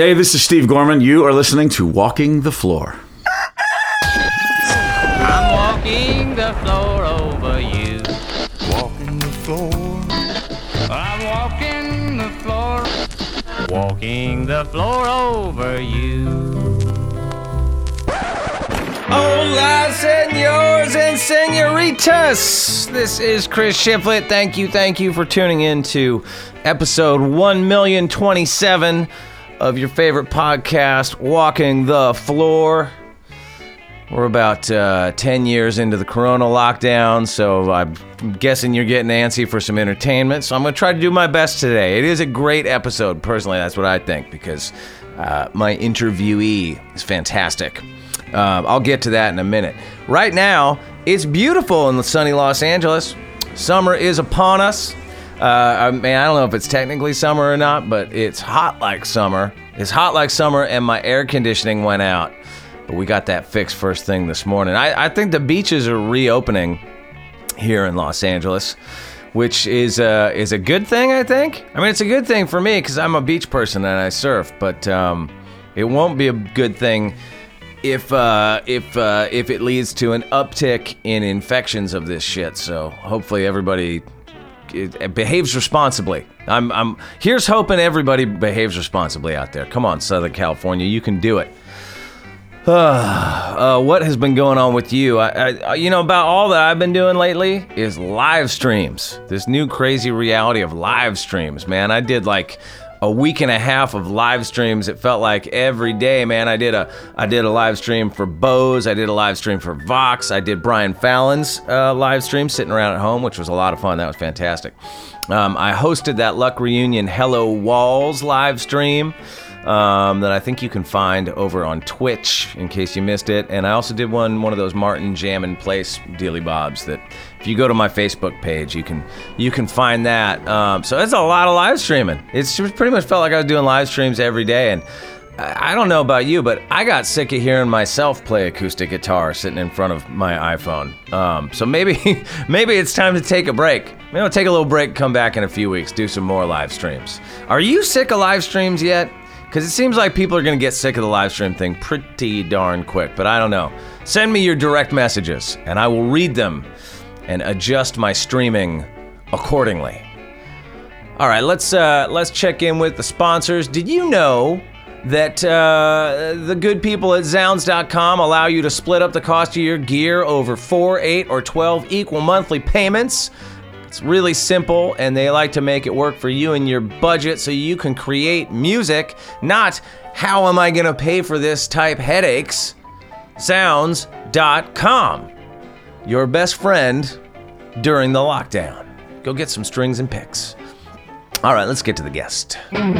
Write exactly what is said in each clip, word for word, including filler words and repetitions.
Hey, this is Steve Gorman. You are listening to Walking the Floor. I'm walking the floor over you. Walking the floor. I'm walking the floor. Walking the floor over you. Hola, senors and senoritas. This is Chris Shiflett. Thank you, thank you for tuning in to episode one million twenty-seven of your favorite podcast, Walking the Floor. We're about uh, ten years into the corona lockdown, so I'm guessing you're getting antsy for some entertainment, so I'm going to try to do my best today. It is a great episode, personally, that's what I think, because uh, my interviewee is fantastic. Uh, I'll get to that in a minute. Right now, it's beautiful in the sunny Los Angeles. Summer is upon us. Uh, I mean, I don't know if it's technically summer or not, but it's hot like summer. It's hot like summer, and my air conditioning went out. But we got that fixed first thing this morning. I, I think the beaches are reopening here in Los Angeles, which is a, is a good thing, I think. I mean, it's a good thing for me because I'm a beach person and I surf, but um, it won't be a good thing if uh, if uh, if it leads to an uptick in infections of this shit. So hopefully everybody it behaves responsibly. I'm, I'm here's hoping everybody behaves responsibly out there. Come on, Southern California, you can do it. Uh, uh, what has been going on with you? I, I, you know, about all that I've been doing lately is live streams. This new crazy reality of live streams, man. I did like a week and a half of live streams. It felt like every day, man. I did a I did a live stream for Bose. I did a live stream for Vox. I did Brian Fallon's uh, live stream sitting around at home, which was a lot of fun. That was fantastic. Um, I hosted that Luck Reunion Hello Walls live stream um, that I think you can find over on Twitch in case you missed it. And I also did one one of those Martin Jam in Place dealy bobs that if you go to my Facebook page, you can you can find that. Um, so it's a lot of live streaming. It's pretty much felt like I was doing live streams every day. And I, I don't know about you, but I got sick of hearing myself play acoustic guitar sitting in front of my iPhone. Um, so maybe maybe it's time to take a break. Maybe I'll take a little break, come back in a few weeks, do some more live streams. Are you sick of live streams yet? Because it seems like people are going to get sick of the live stream thing pretty darn quick, but I don't know. Send me your direct messages, and I will read them and adjust my streaming accordingly. All right, let's uh, let's check in with the sponsors. Did you know that uh, the good people at Zounds dot com allow you to split up the cost of your gear over four, eight, or twelve equal monthly payments? It's really simple, and they like to make it work for you and your budget so you can create music, not how am I going to pay for this type headaches. Zounds dot com, your best friend during the lockdown. Go get some strings and picks. All right, let's get to the guest.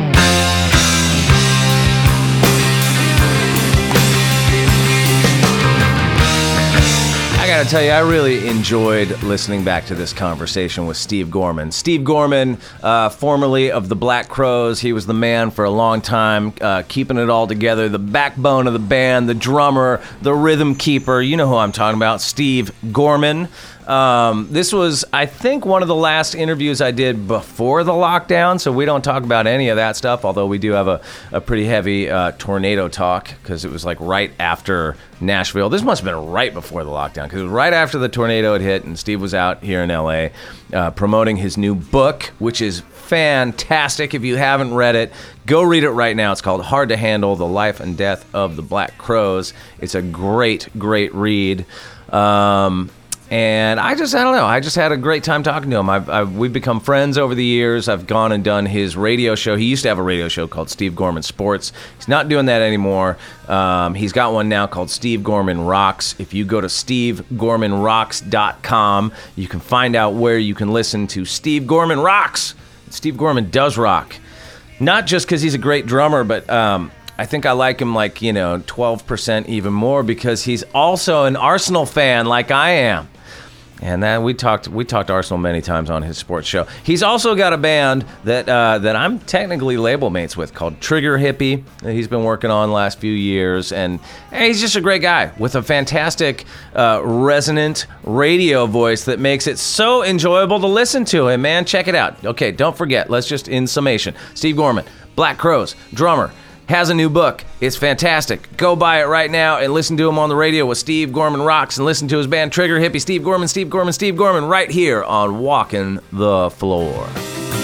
I gotta tell you, I really enjoyed listening back to this conversation with Steve Gorman. Steve Gorman, uh, formerly of the Black Crowes, he was the man for a long time, uh, keeping it all together, the backbone of the band, the drummer, the rhythm keeper. You know who I'm talking about, Steve Gorman. Um, this was, I think, one of the last interviews I did before the lockdown, so we don't talk about any of that stuff, although we do have a, a pretty heavy uh, tornado talk, because it was like right after Nashville. This must have been right before the lockdown, because it was right after the tornado had hit, and Steve was out here in L A uh, promoting his new book, which is fantastic. If you haven't read it, go read it right now. It's called Hard to Handle, The Life and Death of the Black Crowes. It's a great, great read. Um... And I just, I don't know, I just had a great time talking to him. I've, I've, we've become friends over the years. I've gone and done his radio show. He used to have a radio show called Steve Gorman Sports. He's not doing that anymore. Um, he's got one now called Steve Gorman Rocks. If you go to steve gorman rocks dot com, you can find out where you can listen to Steve Gorman Rocks. Steve Gorman does rock. Not just because he's a great drummer, but um, I think I like him like, you know, twelve percent even more because he's also an Arsenal fan like I am. And that we talked we talked Arsenal many times on his sports show. He's also got a band that uh, that I'm technically label mates with called Trigger Hippie that he's been working on the last few years. And hey, he's just a great guy with a fantastic uh, resonant radio voice that makes it so enjoyable to listen to him, man. Check it out. Okay, don't forget. Let's just, in summation, Steve Gorman, Black Crowes, drummer. has a new book. It's fantastic. Go buy it right now and listen to him on the radio with Steve Gorman Rocks and listen to his band Trigger Hippie. Steve Gorman, Steve Gorman, Steve Gorman, right here on Walking the Floor. All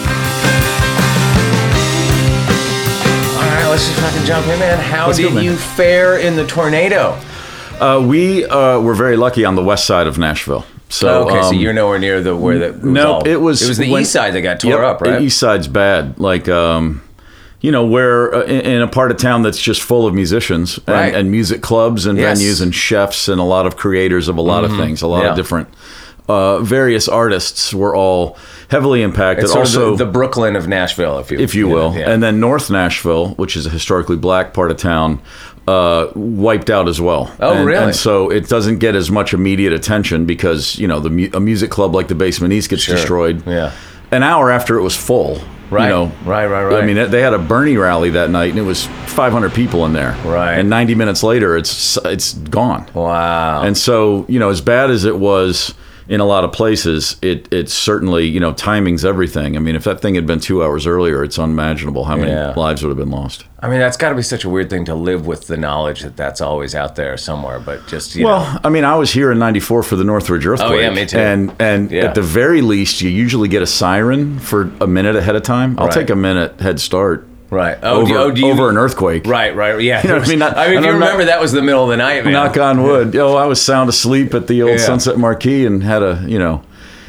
right, let's just fucking jump in, man. How Let's did go, man. you fare in the tornado? Uh, we uh, were very lucky on the west side of Nashville. So, okay, so um, you're nowhere near the where the it was no, all, it was it was the when- east side that got tore Yep, up, right? The east side's bad. Like, um, you know, where uh, in, in a part of town that's just full of musicians and, Right. and music clubs and Yes. venues and chefs and a lot of creators of a lot of things, a lot Yeah. of different uh, various artists were all heavily impacted. It's sort also, of the, the Brooklyn of Nashville, if you if you will. yeah. And then North Nashville, which is a historically black part of town, uh, wiped out as well. Oh, and, really? And so it doesn't get as much immediate attention because, you know, the mu- a music club like the Basement East gets Sure. destroyed. Yeah. An hour after it was full. Right. You know, Right, right, right. I mean, they had a Bernie rally that night, and it was five hundred people in there. Right. And ninety minutes later, it's it's gone. Wow. And so, you know, as bad as it was in a lot of places, it it's certainly, you know, timing's everything. I mean, if that thing had been two hours earlier, it's unimaginable how many Yeah. lives would have been lost. I mean, that's got to be such a weird thing to live with the knowledge that that's always out there somewhere, but just, you Well, know. I mean, I was here in ninety-four for the Northridge earthquake. Oh, yeah, me too. And and Yeah. at the very least, you usually get a siren for a minute ahead of time. I'll Right. take a minute head start. Right. Oh, over, do you, oh, do you, over an earthquake. Right, right. Yeah. You know what I mean? Not- I mean, if and you I'm not- remember, that was the middle of the night, man. Knock on wood. Yo, I was sound asleep at the old Yeah. Sunset Marquee and had a, you know,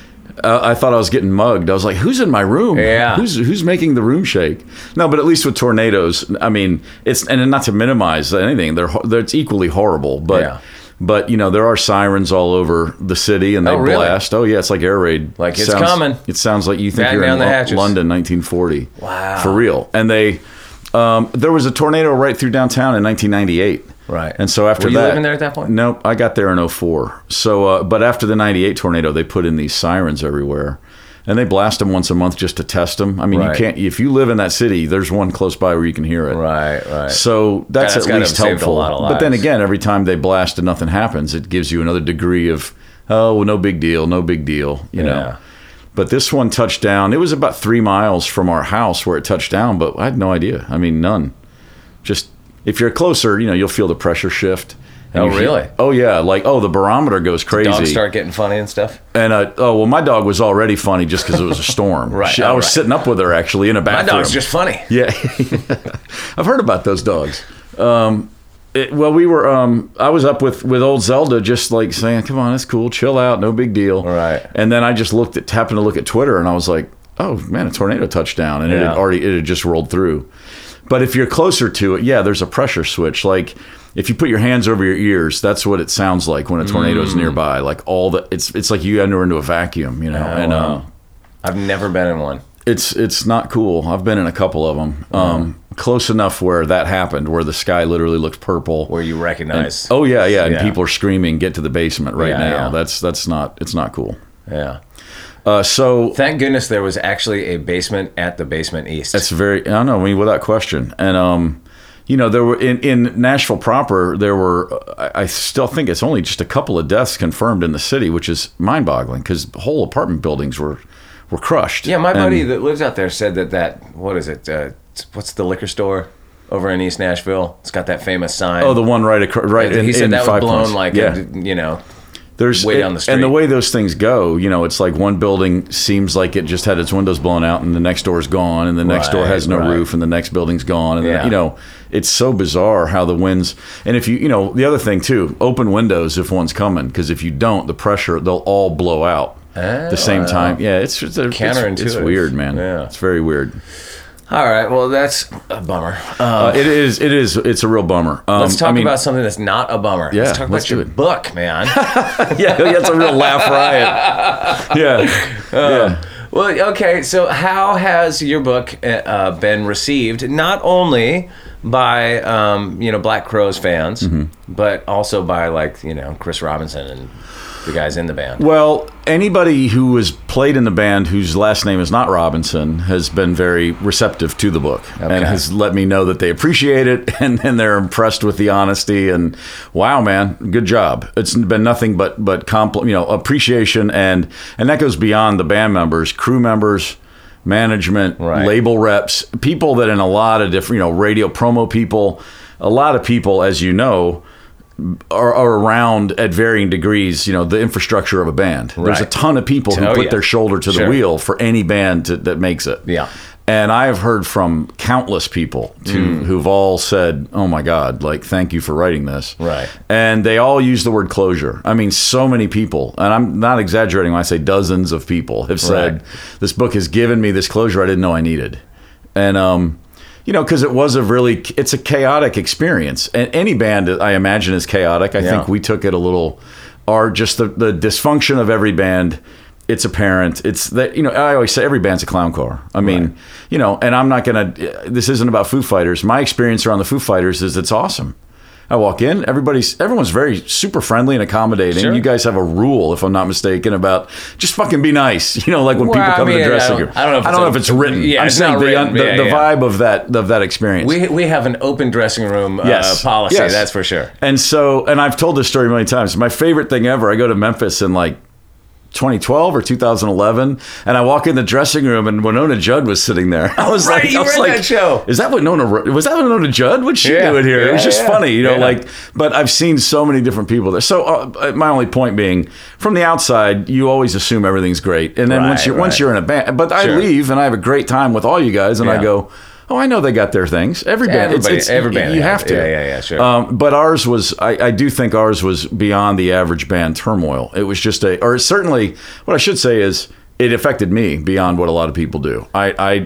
uh, I thought I was getting mugged. I was like, who's in my room? Yeah. Who's who's making the room shake? No, but at least with tornadoes, I mean, it's, and not to minimize anything, they're, ho- they're it's equally horrible, but, Yeah. but, you know, there are sirens all over the city and they Oh, really? blast. Oh, yeah, it's like air raid. Like, it's Sounds- coming. It sounds like you think Batten you're down in the Lo- hatches. London, nineteen forty. Wow. For real. And they, um, there was a tornado right through downtown in nineteen ninety-eight. Right. And so after Were you that, living there at that point? Nope, I got there in oh four. So, uh, but after the ninety-eight tornado, they put in these sirens everywhere, and they blast them once a month just to test them. I mean, Right. you can't if you live in that city. There's one close by where you can hear it. Right, right. So that's, That's at gotta least have saved a helpful. lot of But then lives. again, every time they blast and nothing happens, it gives you another degree of oh, well, no big deal, no big deal, you Yeah. know. But this one touched down. It was about three miles from our house where it touched down, but I had no idea. I mean, none. Just if you're closer, you know, you'll feel the pressure shift. And Oh, you feel- really? Oh, yeah. Like, oh, the barometer goes crazy. Dogs start getting funny and stuff. And uh, oh, well, my dog was already funny just because it was a storm. Right. She, Oh, I was right. sitting up with her actually in a My bathroom. dog's just funny. Yeah, I've heard about those dogs. Um, it, well, we were. Um, I was up with, with old Zelda, just like saying, "Come on, it's cool, chill out, no big deal." Right. And then I just looked at, happened to look at Twitter, and I was like, "Oh man, a tornado touchdown!" And it Yeah. had already, it had just rolled through. But if you're closer to it, yeah, there's a pressure switch. Like if you put your hands over your ears, that's what it sounds like when a tornado is nearby. Like all the, it's it's like you enter into a vacuum, you know. Oh, and wow. um, I've never been in one. it's it's not cool. I've been in a couple of them. Um, close enough where that happened, where the sky literally looks purple. Where you And- recognize. oh yeah, yeah, and Yeah. people are screaming, "Get to the basement right Yeah, now!" yeah. That's that's not it's not cool. Yeah. Uh, so Thank goodness there was actually a basement at the Basement East. that's very I don't know, I mean, without question. And um, you know, there were in, in Nashville proper, there were I, I still think it's only just a couple of deaths confirmed in the city, which is mind-boggling because whole apartment buildings were were crushed. Yeah, my And- buddy that lives out there said that that, what is it? Uh, what's the liquor store over in East Nashville? It's got that famous sign. Oh, the one right across, right. he in, said in that was Five blown Points. like, yeah. a, you know, There's way it- down the street. And the way those things go, you know, it's like one building seems like it just had its windows blown out, and the next door is gone, and the next door Right, has no right. roof, and the next building's gone, and Yeah. you know, it's so bizarre how the winds. And if you, you know, the other thing too, open windows if one's coming, because if you don't, the pressure they'll all blow out Oh, the same wow. time. Yeah, it's it's, it's, Counterintuitive. it's weird, man. Yeah. It's very weird. All right, well, that's a bummer. Um, Uh, it is. It is. It's a real bummer. Um, let's talk I mean, about something that's not a bummer. Yeah, let's talk let's about your do it. book, man. yeah, that's a real laugh riot. Yeah, yeah. Well, okay, so how has your book uh, been received, not only by, um, you know, Black Crowes fans, Mm-hmm. but also by, like, you know, Chris Robinson and the guys in the band? Well, anybody who has played in the band whose last name is not Robinson has been very receptive to the book and Okay. has let me know that they appreciate it and, and they're impressed with the honesty and wow, man, good job. It's been nothing but but compl- you know appreciation and and that goes beyond the band members, crew members, management, Right. label reps, people that in a lot of different, you know, radio promo people, a lot of people, as you know, are, are around at varying degrees, you know, the infrastructure of a band. There's a Right. ton of people who Oh, put yeah. their shoulder to Sure. the wheel for any band to, that makes it. Yeah. And I have heard from countless people to, Mm. who've all said, "Oh my God, like, thank you for writing this." Right. And they all use the word closure. I mean, so many people, and I'm not exaggerating when I say dozens of people have said, Right. "This book has given me this closure I didn't know I needed." And, um, you know, because it was a really, it's a chaotic experience. And any band, I imagine, is chaotic. I Yeah. think we took it a little, or just the, the dysfunction of every band. It's apparent. It's that, you know, I always say every band's a clown car. I mean, Right. you know, and I'm not going to, this isn't about Foo Fighters. My experience around the Foo Fighters is it's awesome. I walk in, everybody's, everyone's very super friendly and accommodating. Sure. You guys have a rule, if I'm not mistaken, about just fucking be nice. You know, like when Well, people I come to mean, the dressing I don't- room. I don't know if I it's don't know a- if it's written. yeah, I'm it's saying not the, written. the, Yeah, the yeah. vibe of that, of that experience. We we have an open dressing room uh, Yes. policy. Yes. That's for sure. And so, and I've told this story many times. My favorite thing ever, I go to Memphis in like twenty twelve or two thousand eleven, and I walk in the dressing room, and Winona Judd was sitting there. I was Right, like, you I was read like, that show. Is that Winona? Was that Winona Judd? What's she Yeah, doing here? it was yeah, just yeah. funny, you know. Yeah. Like, but I've seen so many different people there. So uh, my only point being, from the outside, you always assume everything's great, and then Right, once you once right. you're in a band, but I Sure. leave and I have a great time with all you guys, and I Yeah. go, oh, I know they got their things. Every band, it's, Everybody- it's every band you has have it. to. Yeah, yeah, yeah, sure. Um, but ours was, I, I do think ours was beyond the average band turmoil. It was just a, or certainly, what I should say is, it affected me beyond what a lot of people do. I, I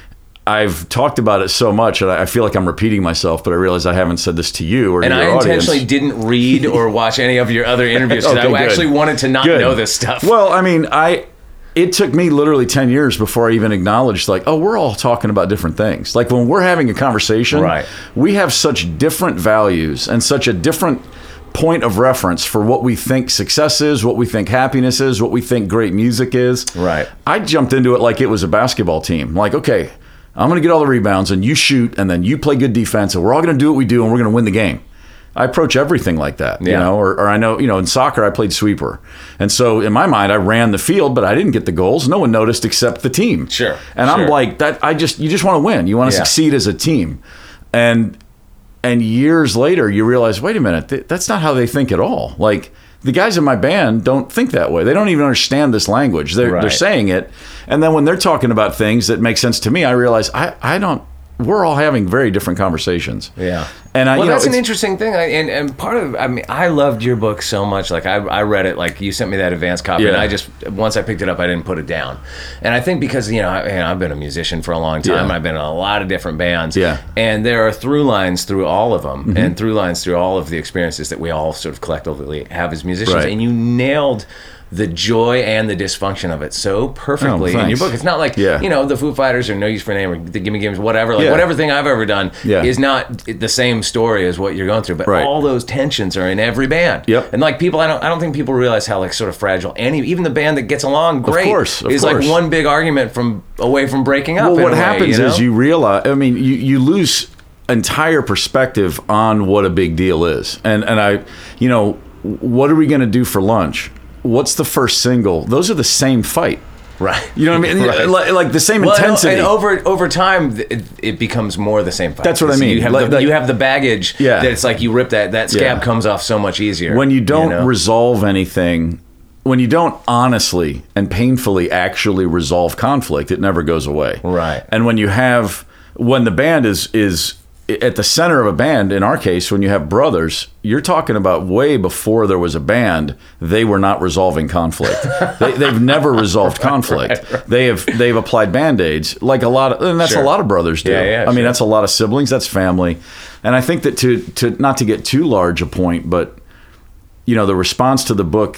I've talked about it so much, and I feel like I'm repeating myself, but I realize I haven't said this to you or And to I your intentionally audience. didn't read or watch any of your other interviews because Okay, I good. actually wanted to not Good. know this stuff. Well, I mean, I it took me literally ten years before I even acknowledged, like, oh, we're all talking about different things. Like, when we're having a conversation, Right. we have such different values and such a different point of reference for what we think success is, what we think happiness is, what we think great music is. Right. I jumped into it like it was a basketball team. Like, okay, I'm going to get all the rebounds and you shoot and then you play good defense and we're all going to do what we do and we're going to win the game. I approach everything like that, you Yeah. know, or, or I know, you know, in soccer, I played sweeper. And so in my mind, I ran the field, but I didn't get the goals. No one noticed except the team. Sure, And I'm sure. like, that. I just, you just want to win. You want to Yeah. succeed as a team. And, and years later, you realize, wait a minute, th- that's not how they think at all. Like, the guys in my band don't think that way. They don't even understand this language. They're, Right. they're saying it. And then when they're talking about things that make sense to me, I realize I, I don't, we're all having very different conversations. Yeah. And I, well, you know, that's an it's- interesting thing. I, and, and part of, I mean, I loved your book so much. Like, I, I read it, like, you sent me that advance copy, and Yeah. I just, once I picked it up, I didn't put it down. And I think because, you know, I, you know I've been a musician for a long time, Yeah. and I've been in a lot of different bands. Yeah. And there are through lines through all of them, Mm-hmm. and through lines through all of the experiences that we all sort of collectively have as musicians. Right. And you nailed the joy and the dysfunction of it so perfectly Oh, in your thanks. book. It's not like, Yeah. you know, the Foo Fighters or No Use for a Name or the Gimme Games, whatever. Like, Yeah. whatever thing I've ever done Yeah. is not the same story as what you're going through. But Right. all those tensions are in every band. Yep. And like people, I don't, I don't think people realize how like sort of fragile any, even the band that gets along great course, of is course. like one big argument from away from breaking up. Well, in what a way, happens you know? is you realize, I mean, you, you lose entire perspective on what a big deal is. And, and I, you know, what are we going to do for lunch? What's the first single? Those are the same fight. right. You know what I mean? Right. Like, like the same Well, and- intensity. and over over time, th- it, it becomes more the same fight. That's what I So mean. You have, Like- the, like- you have the baggage Yeah. that it's like you rip that that scab Yeah. comes off so much easier. when you don't know? resolve anything, when you don't honestly and painfully actually resolve conflict, it never goes away. Right. And when you have, when the band is is at the center of a band, in our case, when you have brothers, you're talking about way before there was a band, they were not resolving conflict. they, they've never resolved conflict. Right, right. They have they've applied band-aids like a lot of, and that's Sure. a lot of brothers do. Yeah, yeah, I mean, sure. that's a lot of siblings, that's family. And I think that to to not to get too large a point, but you know, the response to the book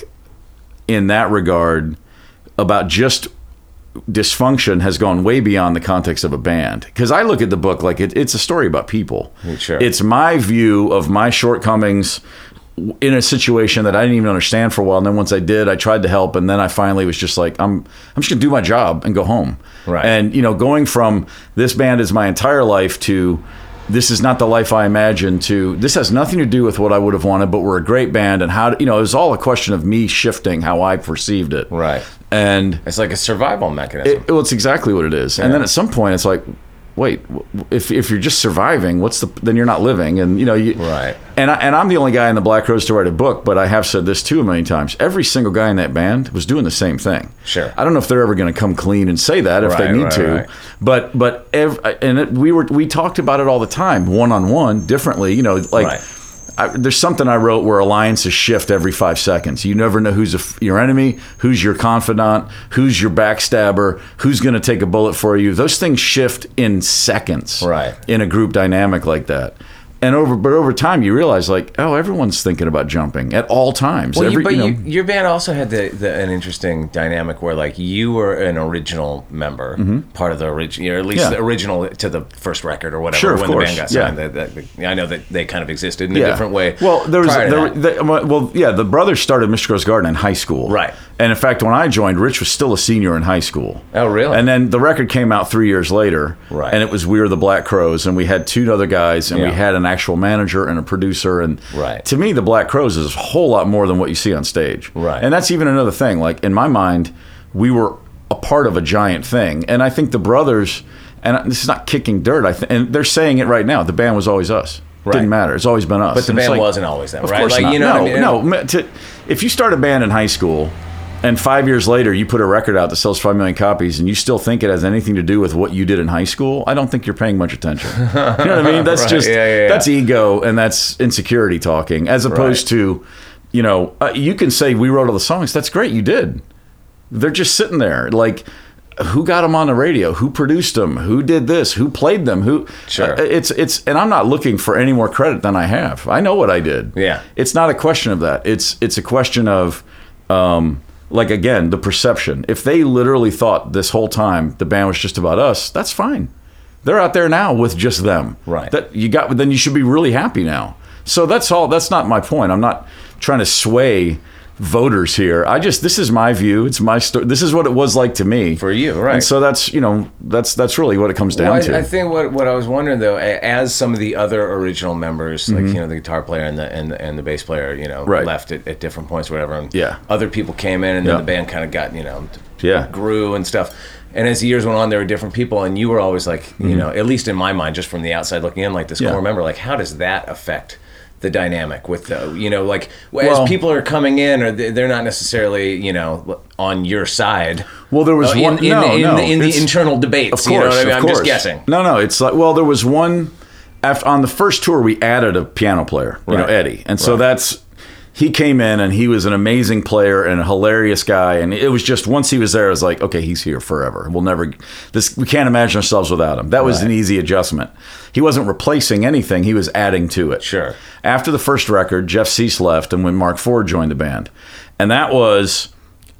in that regard about just dysfunction has gone way beyond the context of a band. Because I look at the book like it, it's a story about people. Sure. It's my view of my shortcomings in a situation that I didn't even understand for a while. And then once I did, I tried to help. And then I finally was just like, I'm I'm just going to do my job and go home. Right. And, you know, going from this band is my entire life to this is not the life I imagined, to this has nothing to do with what I would have wanted, but we're a great band, and how, to, you know, it was all a question of me shifting how I perceived it. Right. And it's like a survival mechanism. It, well, it's exactly what it is. Yeah. And then at some point, it's like, wait, if if you're just surviving, what's the? Then you're not living, and you know, you, right. And I, and I'm the only guy in the Black Crowes to write a book, but I have said this too a million times. Every single guy in that band was doing the same thing. Sure. I don't know if they're ever going to come clean and say that if right, they need right, to, right. but but ev- and it, we were we talked about it all the time, one on one, differently. You know, like. Right. I, there's something I wrote where alliances shift every five seconds. You never know who's a, your enemy, who's your confidant, who's your backstabber, who's going to take a bullet for you. Those things shift in seconds right. in a group dynamic like that. And over, but over time, you realize, like, oh, everyone's thinking about jumping at all times. Well, Every, you, but you know, you, your band also had the, the, an interesting dynamic where, like, you were an original member, mm-hmm. part of the original, or at least yeah. the original to the first record or whatever. Sure, of when course. the band got Yeah. signed, that, that, I know that they kind of existed in yeah. a different way. Well, there was, prior to there, that. the, well, yeah, the brothers started Mister Gross Garden in high school, right? And in fact, when I joined, Rich was still a senior in high school. Oh, really? And then the record came out three years later, right? And it was We Were the Black Crowes, and we had two other guys, and yeah. we had an actual manager and a producer. And right. to me, the Black Crowes is a whole lot more than what you see on stage. Right. And that's even another thing. Like, in my mind, we were a part of a giant thing. And I think the brothers, and this is not kicking dirt, I th- and they're saying it right now, the band was always us. Right. Didn't matter. It's always been us. But the And it's band like, wasn't always them, of right? Course like, not. You know no, what I mean? no. To, if you start a band in high school, and five years later, you put a record out that sells five million copies, and you still think it has anything to do with what you did in high school, I don't think you're paying much attention. You know what I mean? That's right. just yeah, yeah, yeah. that's ego, and that's insecurity talking, as opposed right. to, you know, uh, you can say we wrote all the songs. That's great, you did. They're just sitting there, like, who got them on the radio? Who produced them? Who did this? Who played them? Who? Sure. Uh, it's it's, and I'm not looking for any more credit than I have. I know what I did. Yeah. It's not a question of that. It's it's a question of. Um, Like, again, the perception. If they literally thought this whole time the band was just about us, that's fine. They're out there now with just them. Right. That you got. Then you should be really happy now. So that's all. That's not my point. I'm not trying to sway voters here. I just, this is my view. It's my story. This is what it was like to me. For you, right. And so that's, you know, that's that's really what it comes down well, I, to. I think what what I was wondering, though, as some of the other original members, Mm-hmm. like, you know, the guitar player and the and, and the bass player, you know, Right. left at, at different points or whatever, and Yeah. other people came in, and then Yeah. the band kind of got, you know, Yeah. grew and stuff. And as the years went on, there were different people, and you were always like, you know, at least in my mind, just from the outside looking in, like this Mm-hmm. Yeah. core member, like, how does that affect the dynamic with the, you know, like, Well- as people are coming in, or they- they're not necessarily, you know, on your side. Well, there was Uh, in, one. in, no, in, no, the, in the it's- internal debates. Of course, you know what I mean? of I'm course. just guessing. No, no, it's like, well, there was one after on the first tour we added a piano player, you know, Right. Eddie, and so Right. that's he came in and he was an amazing player and a hilarious guy, and it was just once he was there, it was like, okay, he's here forever. We'll never this we can't imagine ourselves without him. That was Right. an easy adjustment. He wasn't replacing anything; he was adding to it. Sure. After the first record, Jeff Cease left, and when Mark Ford joined the band, and that was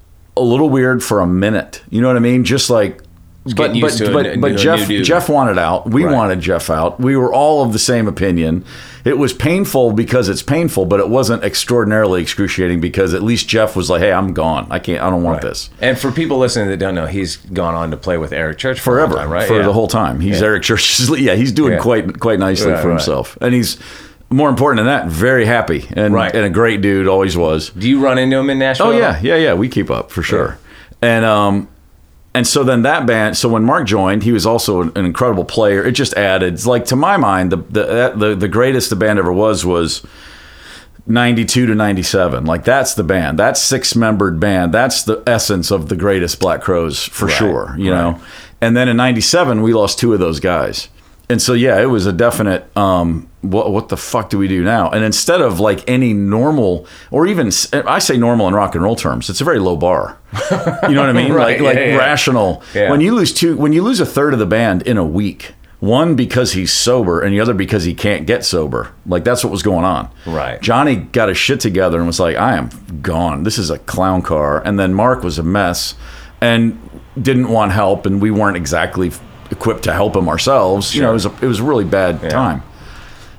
a little weird for a minute. You know what I mean? Just like. But getting used but to a but, n- but a new Jeff dude. Jeff wanted out. We Right. wanted Jeff out. We were all of the same opinion. It was painful because it's painful, but it wasn't extraordinarily excruciating because at least Jeff was like, "Hey, I'm gone. I can't. I don't want Right. this." And for people listening that don't know, he's gone on to play with Eric Church for Forever, a long time, right? for Yeah. the whole time. He's Yeah. Eric Church's. Yeah, he's doing Yeah. quite quite nicely Right, for right. himself, and he's more important than that, very happy and Right. and a great dude. Always was. Do you run into him in Nashville? Oh at yeah, all? yeah, yeah. We keep up for sure. And um, and so then that band. So when Mark joined, he was also an, an incredible player. It just added, it's like to my mind, the the the the greatest the band ever was was ninety-two to ninety-seven. Like that's the band. That six membered band. That's the essence of the greatest Black Crowes for Right, sure. You right. know. And then in ninety-seven, we lost two of those guys. And so, yeah, it was a definite, um, what what the fuck do we do now? And instead of like any normal, or even, I say normal in rock and roll terms, it's a very low bar. You know what I mean? Right, Like, like yeah, yeah. rational. Yeah. When you lose two, when you lose a third of the band in a week, one because he's sober and the other because he can't get sober. Like that's what was going on. Right. Johnny got his shit together and was like, I am gone. This is a clown car. And then Mark was a mess and didn't want help, and we weren't exactly equipped to help him ourselves. You know, it was a, it was a really bad Yeah. time.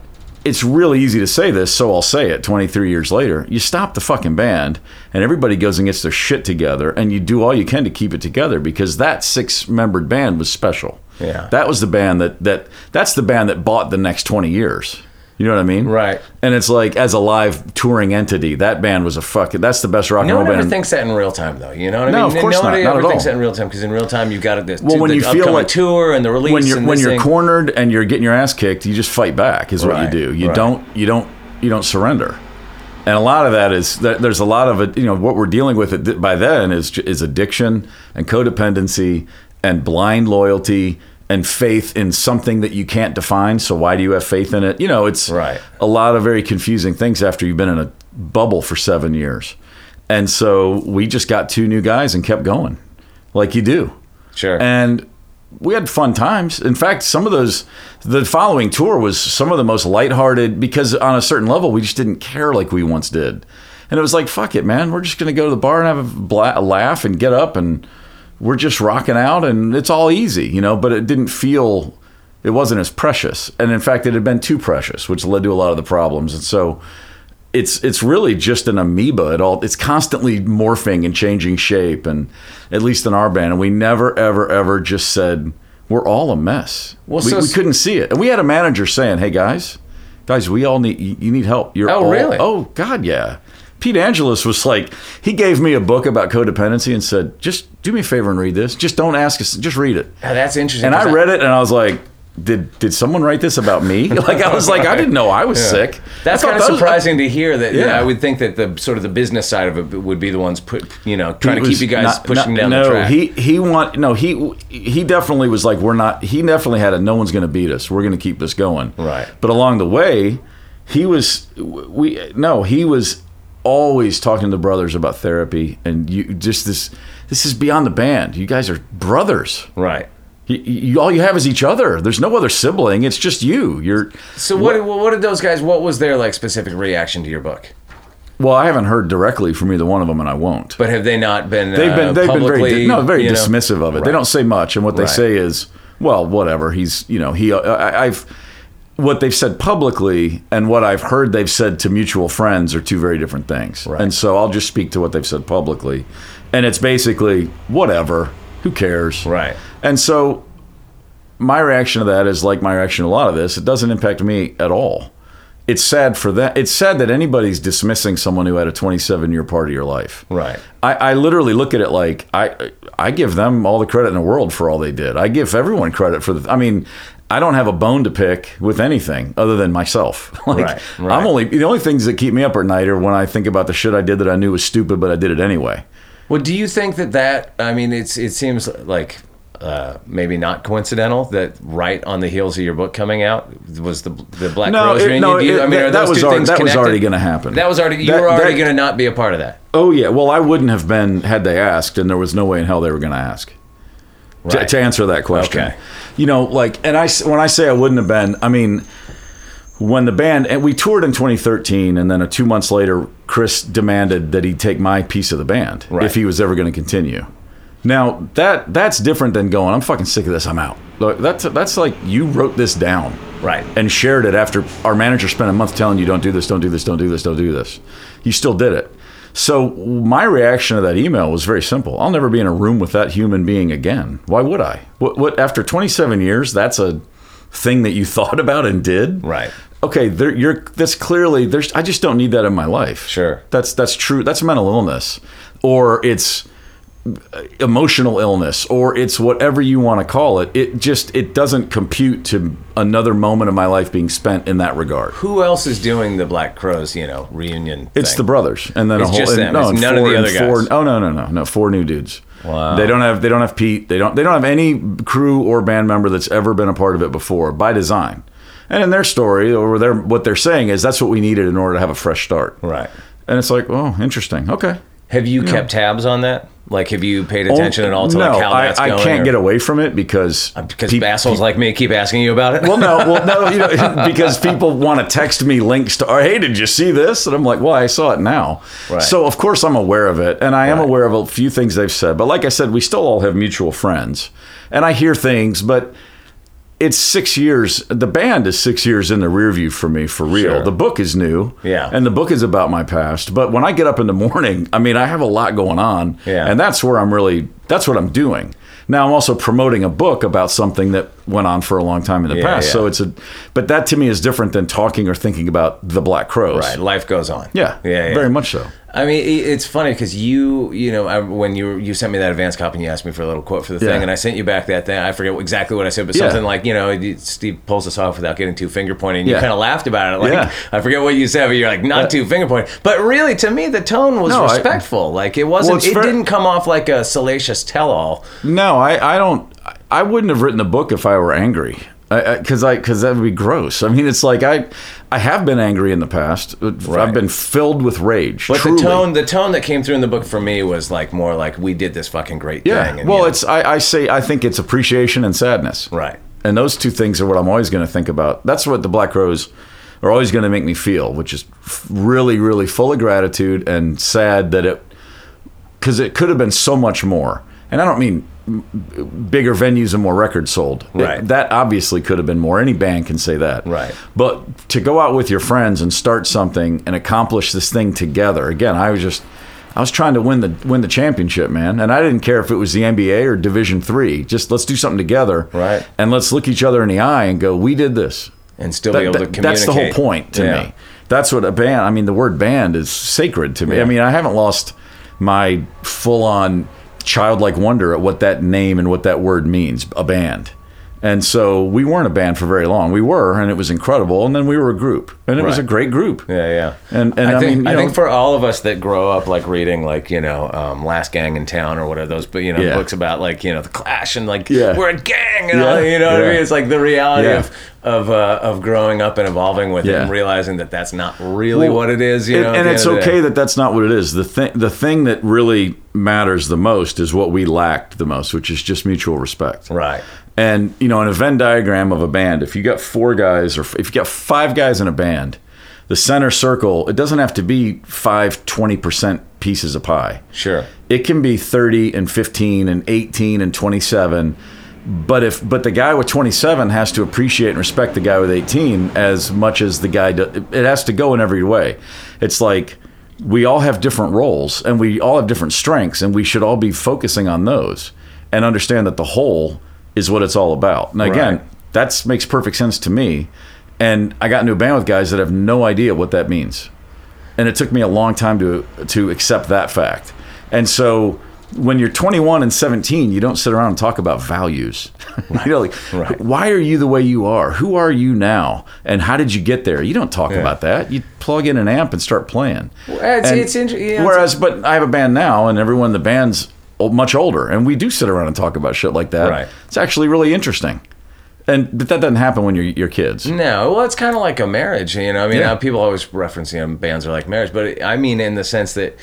it's really easy to say this, so I'll say it twenty-three years later. You stop the fucking band and everybody goes and gets their shit together and you do all you can to keep it together because that six-membered band was special. Yeah. That was the band that, that that's the band that bought the next twenty years. You know what I mean? Right. And it's like, as a live touring entity, that band was a fucking, that's the best rock and No roll one ever band. thinks that in real time, though. You know what I No, mean? of course Nobody not. Not ever at thinks all. that in real time because in real time you've got this. Well, when the you feel upcoming like tour and the release, when you're and when this you're thing. cornered and you're getting your ass kicked, you just fight back. Is what Right, you do. You right. don't you don't you don't surrender. And a lot of that is that there's a lot of it. You know what we're dealing with it by then is is addiction and codependency and blind loyalty and faith in something that you can't define. So why do you have faith in it? You know, it's Right. a lot of very confusing things after you've been in a bubble for seven years. And so we just got two new guys and kept going, like you do. Sure. And we had fun times. In fact, some of those, the following tour was some of the most lighthearted because on a certain level, we just didn't care like we once did. And it was like, fuck it, man. We're just going to go to the bar and have a, bla- a laugh and get up and we're just rocking out and it's all easy, you know, but it didn't feel, it wasn't as precious. And in fact, it had been too precious, which led to a lot of the problems. And so it's it's really just an amoeba. It all it's constantly morphing and changing shape, and at least in our band, and we never ever ever just said we're all a mess. Well, we, so we couldn't see it, and we had a manager saying, "Hey guys, guys, we all need you, you need help." You're Oh, all, really? Oh God, yeah. Pete Angelus was like, he gave me a book about codependency and said, "Just do me a favor and read this. Just don't ask us. Just read it." Oh, that's interesting. And I 'cause read it, and I was like, "Did did someone write this about me?" Like I was like, I didn't know I was Yeah. sick. That's I thought kind of that was- surprising to hear. That Yeah. I would think that the sort of the business side of it would be the ones put, you know, trying He to keep was you guys not- pushing not- down no, the track. he he want no he he definitely was like we're not. He definitely had a no one's going to beat us. We're going to keep this going. Right. But along the way, he was we no he was always talking to the brothers about therapy and you just this this is beyond the band. You guys are brothers. Right. You, you, all you have is each other. There's no other sibling. It's just you. You're So what, what? What did those guys? What was their like specific reaction to your book? well. I haven't heard directly from either one of them, and I won't. But have they not been? They've been uh, they've been very publicly, di- no very you know? dismissive of it. They Right. don't say much, and what they Right. say is, well, whatever. He's you know he I, I've what they've said publicly and what I've heard they've said to mutual friends are two very different things. Right. And so I'll just speak to what they've said publicly, and it's basically whatever. Who cares? Right. And so my reaction to that is like my reaction to a lot of this. It doesn't impact me at all. It's sad for that. It's sad that anybody's dismissing someone who had a twenty-seven year part of your life. Right. I, I literally look at it like I I give them all the credit in the world for all they did. I give everyone credit for the. I mean, I don't have a bone to pick with anything other than myself. Like Right, right. I'm only the only things that keep me up at night are when I think about the shit I did that I knew was stupid, but I did it anyway. Well, do you think that that? I mean, it's it seems like uh, maybe not coincidental that right on the heels of your book coming out was the the Black No, Crowes it- reunion. no, Do you, it- I mean, that- are that those was two already- things that was connected? already gonna happen. That was already you That- were already that- going to not be a part of that. Oh yeah. Well, I wouldn't have been had they asked, and there was no way in hell they were going to ask. To, Right. to answer that question, Okay. you know, like, and I s- when I say I wouldn't have been, I mean, when the band and we toured in twenty thirteen, and then a two months later, Chris demanded that he take my piece of the band Right. if he was ever going to continue. Now that that's different than going, I'm fucking sick of this, I'm out. Look, that's that's like you wrote this down, Right. and shared it after our manager spent a month telling you don't do this, don't do this, don't do this, don't do this. You still did it. So my reaction to that email was very simple. I'll never be in a room with that human being again. Why would I? What, what after twenty-seven years, that's a thing that you thought about and did? Right. Okay, there, you're that's clearly there's I just don't need that in my life. Sure. That's that's true. That's mental illness, or it's emotional illness, or it's whatever you want to call it. It just it doesn't compute to another moment of my life being spent in that regard. Who else is doing the Black Crowes, you know, reunion? It's thing? the brothers, and then It's a whole just and, them. no, It's and none of four, the and other four, guys. Oh no, no, no, no, four new dudes. Wow. They don't have they don't have Pete. They don't they don't have any crew or band member that's ever been a part of it before by design. And in their story, or their what they're saying is that's what we needed in order to have a fresh start. Right. And it's like, oh, interesting. Okay. Have you kept tabs on that? Like, have you paid attention at all to no, like how I, that's I going? can't or- get away from it because because peop- assholes like me keep asking you about it. Well, no, well, no, you know, because people want to text me links to, or, hey, did you see this? And I'm like, well, I saw it now. Right. So, of course, I'm aware of it, and I am Right. aware of a few things they've said. But like I said, we still all have mutual friends, and I hear things, but it's six years. The band is six years in the rear view for me, for real. Sure. The book is new. Yeah. And the book is about my past. But when I get up in the morning, I mean, I have a lot going on. Yeah. And that's where I'm really, that's what I'm doing. Now I'm also promoting a book about something that went on for a long time in the Yeah, past. yeah. So it's a, but that to me is different than talking or thinking about the Black Crowes. Right. Life goes on. Yeah. Yeah. yeah. Very much so. I mean, it- it's funny because you, you know, I, when you you sent me that advance copy and you asked me for a little quote for the Yeah. thing, and I sent you back that thing. I forget exactly what I said, but Yeah. something like, you know, Steve pulls us off without getting too finger pointing. And you Yeah. kind of laughed about it. Like, Yeah. I forget what you said, but you're like, not Uh, too finger pointing. But really, to me, the tone was No, I- respectful. like, it wasn't, Well, it's it fair- didn't come off like a salacious tell-all. No, I, I don't. I wouldn't have written the book if I were angry, because I because that would be gross. I mean, it's like I I have been angry in the past. I've been filled with rage. But truly. the tone, the tone that came through in the book for me was like more like, we did this fucking great Yeah. thing. And, well, you know, it's I, I say I think it's appreciation and sadness. right. And those two things are what I'm always going to think about. That's what the Black Crowes are always going to make me feel, which is really, really full of gratitude and sad that it, because it could have been so much more. And I don't mean bigger venues and more records sold. It- Right. that obviously could have been more. Any band can say that. Right. But to go out with your friends and start something and accomplish this thing together. Again, I was just, I was trying to win the win the championship, man. And I didn't care if it was the N B A or Division Three. Just let's do something together. Right. And let's look each other in the eye and go, we did this. And still That- be able that- to communicate. that's the whole point to Yeah. me. That's what a band, I mean, the word band is sacred to me. Yeah. I mean, I haven't lost my full on childlike wonder at what that name and what that word means, a band. And so we weren't a band for very long. We were, and it was incredible. And then we were a group, and it was a Right. great group. Yeah, yeah. And and I, I think, mean, you I know, think for all of us that grow up like reading like, you know, um, Last Gang in Town or whatever those, but you know, Yeah. books about like, you know, the Clash and like Yeah. we're a gang and Yeah. all, you know what I Yeah. mean? It's like the reality Yeah. of of uh, of growing up and evolving with it Yeah. and realizing that that's not really Well, what it is. You and, know, at and the it's end of the okay day. that that's not what it is. The thing, the thing that really matters the most is what we lacked the most, which is just mutual respect. Right. And you know, in a Venn diagram of a band, if you got four guys or if you got five guys in a band, the center circle, it doesn't have to be five twenty percent pieces of pie. Sure. It can be thirty and fifteen and eighteen and twenty-seven. But if but the guy with twenty-seven has to appreciate and respect the guy with eighteen as much as the guy do, it has to go in every way. It's like we all have different roles and we all have different strengths, and we should all be focusing on those and understand that the whole is what it's all about. And again, Right. that makes perfect sense to me. And I got into a band with guys that have no idea what that means. And it took me a long time to to accept that fact. And so when you're twenty-one and seventeen, you don't sit around and talk about values. you know, like, Right. why are you the way you are? Who are you now? And how did you get there? You don't talk Yeah. about that. You plug in an amp and start playing. Well, it's- And it's inter- yeah, it's- whereas, but I have a band now, and everyone in the band's o- much older, and we do sit around and talk about shit like that. Right. It's actually really interesting. And but that doesn't happen when you're you're kids. No, well, it's kind of like a marriage, you know. I mean, Yeah. uh, people always reference, you know, bands are like marriage, but I mean, in the sense that,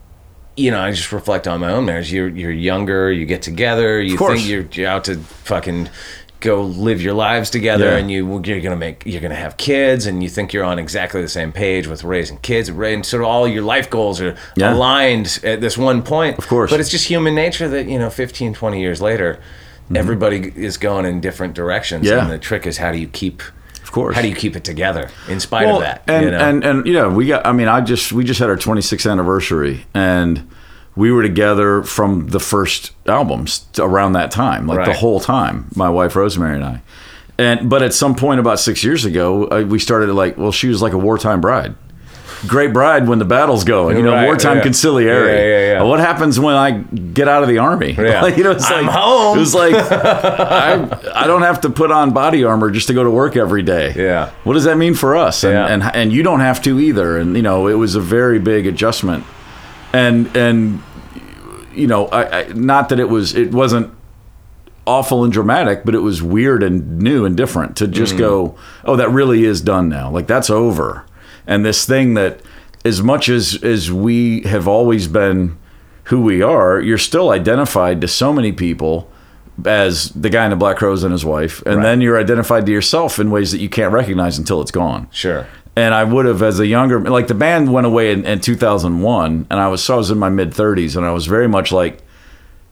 you know, I just reflect on my own marriage. You're you're younger, you get together, you course. think you're, you're out to fucking go live your lives together, Yeah. and you you're gonna make you're gonna have kids, and you think you're on exactly the same page with raising kids, and sort of all your life goals are Yeah. aligned at this one point. Of course. but it's just human nature that, you know, fifteen, twenty years later. Everybody is going in different directions, Yeah. and the trick is how do you keep, Of course. how do you keep it together in spite of that? And, you know? and and you know, we got. I mean, I just we just had our twenty-sixth anniversary, and we were together from the first albums around that time, like the Right. whole time. My wife Rosemary and I. And but at some point about six years ago, uh, we started like, well, she was like a wartime bride. Great bride when the battle's going, you know, Right, wartime yeah. conciliary. Yeah, yeah, yeah. What happens when I get out of the army? Yeah. Like, you know, it's I'm like home. It was like I, I don't have to put on body armor just to go to work every day. Yeah. What does that mean for us? And, Yeah. and and you don't have to either. And you know, it was a very big adjustment. And and you know, I, I not that it was it wasn't awful and dramatic, but it was weird and new and different to just Mm. go, oh, that really is done now. Like that's over. And this thing that as much as as we have always been who we are, you're still identified to so many people as the guy in the Black Crowes and his wife, and Right. then you're identified to yourself in ways that you can't recognize until it's gone. Sure. And I would have, as a younger, like the band went away in, in two thousand one, and I was so I was in my mid thirties, and I was very much like,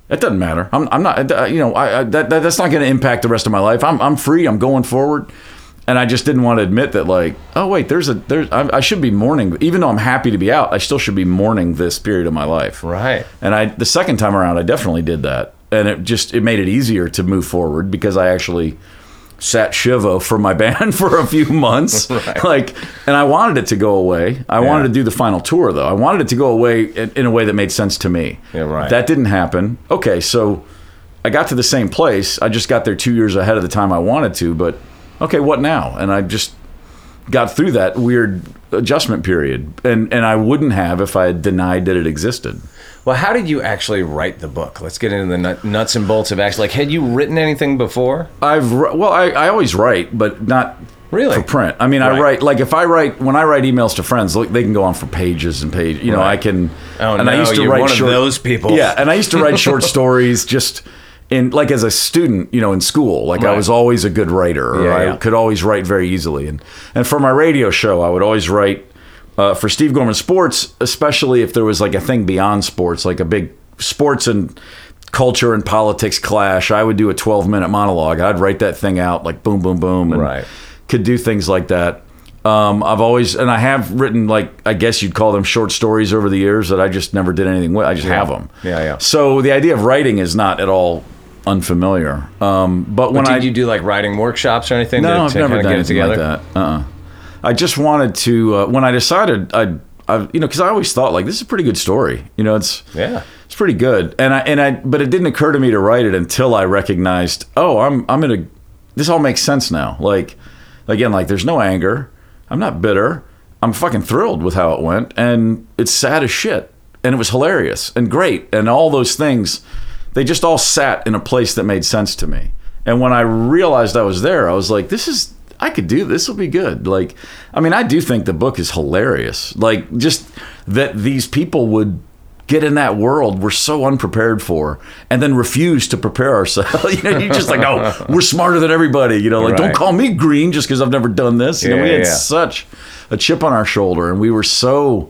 It doesn't matter. I'm, I'm not, you know, I, I, that, that that's not going to impact the rest of my life. I'm, I'm free. I'm going forward. And I just didn't want to admit that, like, oh wait, there's a, there's, I, I should be mourning, even though I'm happy to be out. I still should be mourning this period of my life. Right. And I, the second time around, I definitely did that, and it just, it made it easier to move forward because I actually sat Shivo for my band for a few months. Right. Like, and I wanted it to go away. I yeah. wanted to do the final tour though. I wanted it to go away in, in a way that made sense to me. Yeah, right. That didn't happen. Okay, so I got to the same place. I just got there two years ahead of the time I wanted to, but okay, what now? And I just got through that weird adjustment period, and and I wouldn't have if I had denied that it existed. Well, how did you actually write the book? Let's get into the nut, nuts and bolts of actually. Like, had you written anything before? I've well, I, I always write, but not really for print. I mean, right. I write like if I write when I write emails to friends, look, they can go on for pages and pages. You know, right. I can. Oh and no, I used to you're write one short, of those people. Yeah, and I used to write short stories just. In like as a student, you know, in school, like right. I was always a good writer, or yeah, I yeah. could always write very easily. And and for my radio show, I would always write uh, for Steve Gorman Sports, especially if there was like a thing beyond sports, like a big sports and culture and politics clash. I would do a twelve minute monologue. I'd write that thing out like boom, boom, boom, and right. could do things like that. Um, I've always, and I have written like, I guess you'd call them short stories over the years that I just never did anything with. I just yeah. have them. Yeah, yeah. So the idea of writing is not at all unfamiliar. Um, but when but did I you do like writing workshops or anything? no, to, I've to never kind of done get it anything together? like that. Uh-uh. I just wanted to uh, when I decided I, I, you know, because I always thought like this is a pretty good story. You know, it's yeah, it's pretty good. And I and I, but it didn't occur to me to write it until I recognized, oh, I'm I'm in a. This all makes sense now. Like, again, like there's no anger. I'm not bitter. I'm fucking thrilled with how it went, and it's sad as shit. And it was hilarious and great, and all those things. They just all sat in a place that made sense to me. And when I realized I was there, I was like, this is, I could do this. This will be good. Like, I mean, I do think the book is hilarious. Like, just that these people would get in that world we're so unprepared for and then refuse to prepare ourselves. You know, you're just like, oh, we're smarter than everybody. You know, like, right. don't call me green just because I've never done this. You yeah, know, we had yeah. such a chip on our shoulder, and we were so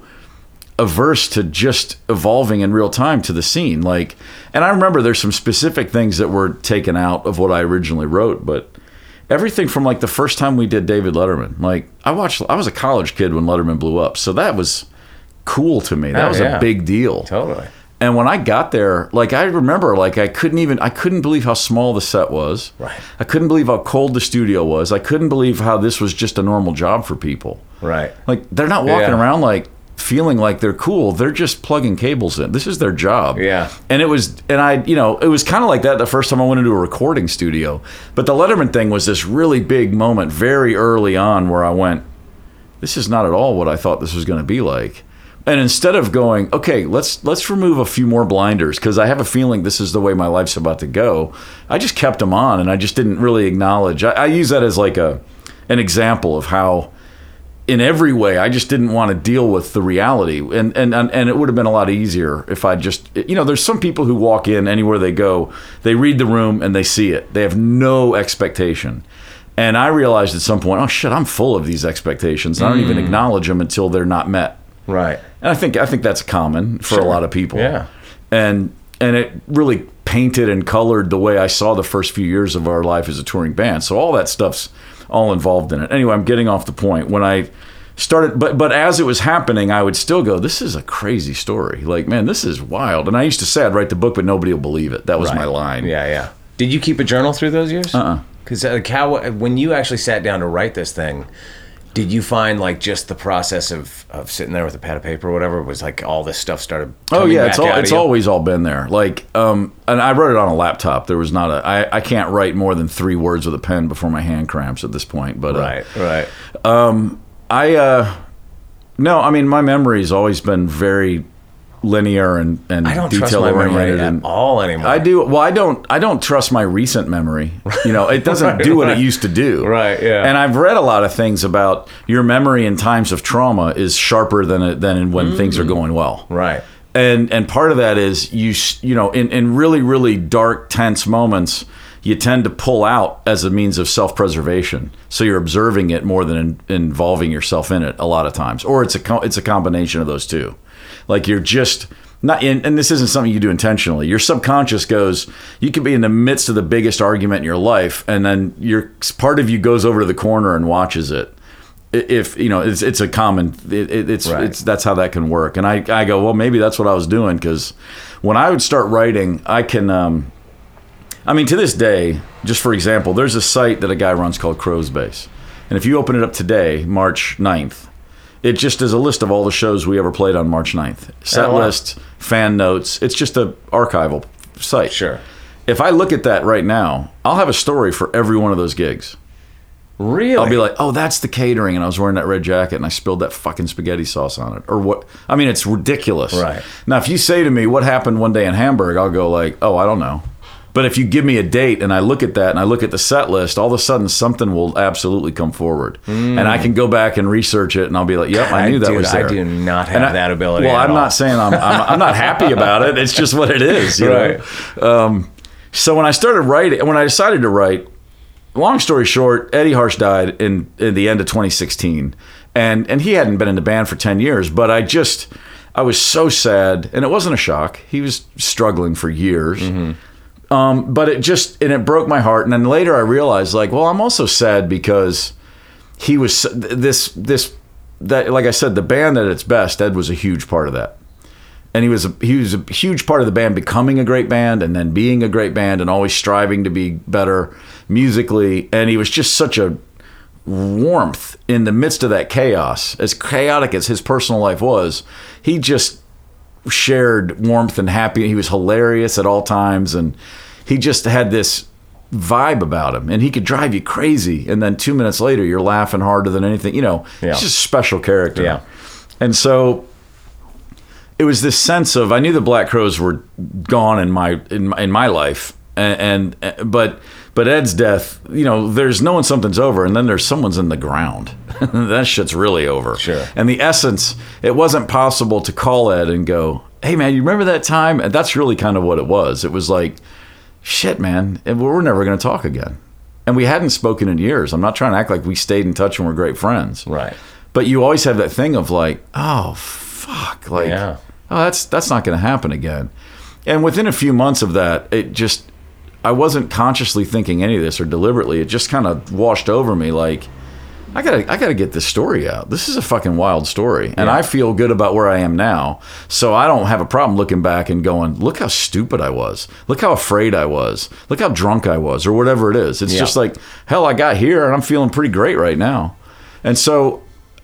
averse to just evolving in real time to the scene. Like, and I remember there's some specific things that were taken out of what I originally wrote, but everything from like the first time we did David Letterman, like I watched, I was a college kid when Letterman blew up. So that was cool to me. That oh, was yeah. a big deal. Totally. And when I got there, like I remember, like I couldn't even, I couldn't believe how small the set was. Right. I couldn't believe how cold the studio was. I couldn't believe how this was just a normal job for people. Right. Like they're not walking yeah. around like, feeling like they're cool. They're just plugging cables in. This is their job. Yeah. And it was, and I, you know, it was kind of like that the first time I went into a recording studio. But the Letterman thing was this really big moment very early on where I went, this is not at all what I thought this was going to be like. And instead of going, okay, let's let's remove a few more blinders because I have a feeling this is the way my life's about to go, I just kept them on, and I just didn't really acknowledge. I, I use that as like a an example of how in every way, I just didn't want to deal with the reality. And, and, and it would have been a lot easier if I just, you know, there's some people who walk in anywhere they go, they read the room and they see it. They have no expectation. And I realized at some point, oh shit, I'm full of these expectations. I don't mm. even acknowledge them until they're not met. Right. And I think, I think that's common for sure. a lot of people. Yeah. And, and it really painted and colored the way I saw the first few years of our life as a touring band. So all that stuff's all involved in it. Anyway, I'm getting off the point. When I started, but but as it was happening, I would still go, this is a crazy story. Like, man, this is wild. And I used to say I'd write the book, but nobody will believe it. That was right. my line. Yeah, yeah. Did you keep a journal through those years? Uh-uh. Because like how, when you actually sat down to write this thing, did you find like just the process of, of sitting there with a pad of paper or whatever was like all this stuff started coming oh yeah back it's all out it's of you? always all been there. Like um and I wrote it on a laptop. There was not a I, I can't write more than three words with a pen before my hand cramps at this point. But uh, right right um I uh no I mean my memory's always been very linear and and I don't trust detail my memory oriented at and all anymore. I do well I don't I don't trust my recent memory. You know, it doesn't right, do what right. it used to do. Right, yeah. And I've read a lot of things about your memory in times of trauma is sharper than it, than in when mm. things are going well. Right. And and part of that is you you know in in really really dark tense moments you tend to pull out as a means of self-preservation. So you're observing it more than in, involving yourself in it a lot of times, or it's a it's a combination of those two. Like you're just not in, and this isn't something you do intentionally. Your subconscious goes, you could be in the midst of the biggest argument in your life, and then your part of you goes over to the corner and watches it. If you know, it's it's a common, it, it's right. it's that's how that can work. And I I go, well, maybe that's what I was doing, because when I would start writing, I can, um, I mean, to this day, just for example, there's a site that a guy runs called Crow's Base, and if you open it up today, March ninth. It just is a list of all the shows we ever played on March ninth. Set oh, wow. list, fan notes. It's just a archival site. Sure. If I look at that right now, I'll have a story for every one of those gigs. Really? I'll be like, oh, that's the catering, and I was wearing that red jacket, and I spilled that fucking spaghetti sauce on it. Or what? I mean, it's ridiculous. Right. Now, if you say to me, what happened one day in Hamburg, I'll go like, oh, I don't know. But if you give me a date and I look at that and I look at the set list, all of a sudden something will absolutely come forward. Mm. And I can go back and research it, and I'll be like, yep, I knew that Dude, was there. I do not have I, that ability Well, at I'm all. not saying I'm, I'm I'm not happy about it. It's just what it is. You right. know? Um, so when I started writing, when I decided to write, long story short, Eddie Harsh died in, in the end of twenty sixteen. And, and he hadn't been in the band for ten years, but I just, I was so sad. And it wasn't a shock. He was struggling for years. Mm-hmm. Um, but it just, and it broke my heart. And then later I realized, like, well, I'm also sad because he was this, this, that, like I said, the band at its best, Ed was a huge part of that. And he was a, he was a huge part of the band becoming a great band, and then being a great band, and always striving to be better musically. And he was just such a warmth in the midst of that chaos. As chaotic as his personal life was, he just shared warmth and happiness. He was hilarious at all times, and he just had this vibe about him, and he could drive you crazy, and then two minutes later you're laughing harder than anything, you know. Yeah. He's just a special character. Yeah. And so it was this sense of, I knew the Black Crowes were gone in my in my, in my life, and, and but but Ed's death, you know, there's knowing something's over, and then there's someone's in the ground. That shit's really over. Sure. And the essence, it wasn't possible to call Ed and go, hey, man, you remember that time? And that's really kind of what it was. It was like, shit, man, we're never going to talk again. And we hadn't spoken in years. I'm not trying to act like we stayed in touch and we're great friends. Right. But you always have that thing of like, oh, fuck. Like, yeah. oh, that's that's not going to happen again. And within a few months of that, it just, I wasn't consciously thinking any of this or deliberately. It just kind of washed over me like, I gotta, I gotta get this story out. This is a fucking wild story. And yeah. I feel good about where I am now. So I don't have a problem looking back and going, look how stupid I was. Look how afraid I was. Look how drunk I was, or whatever it is. It's yeah. just like, hell, I got here and I'm feeling pretty great right now. And so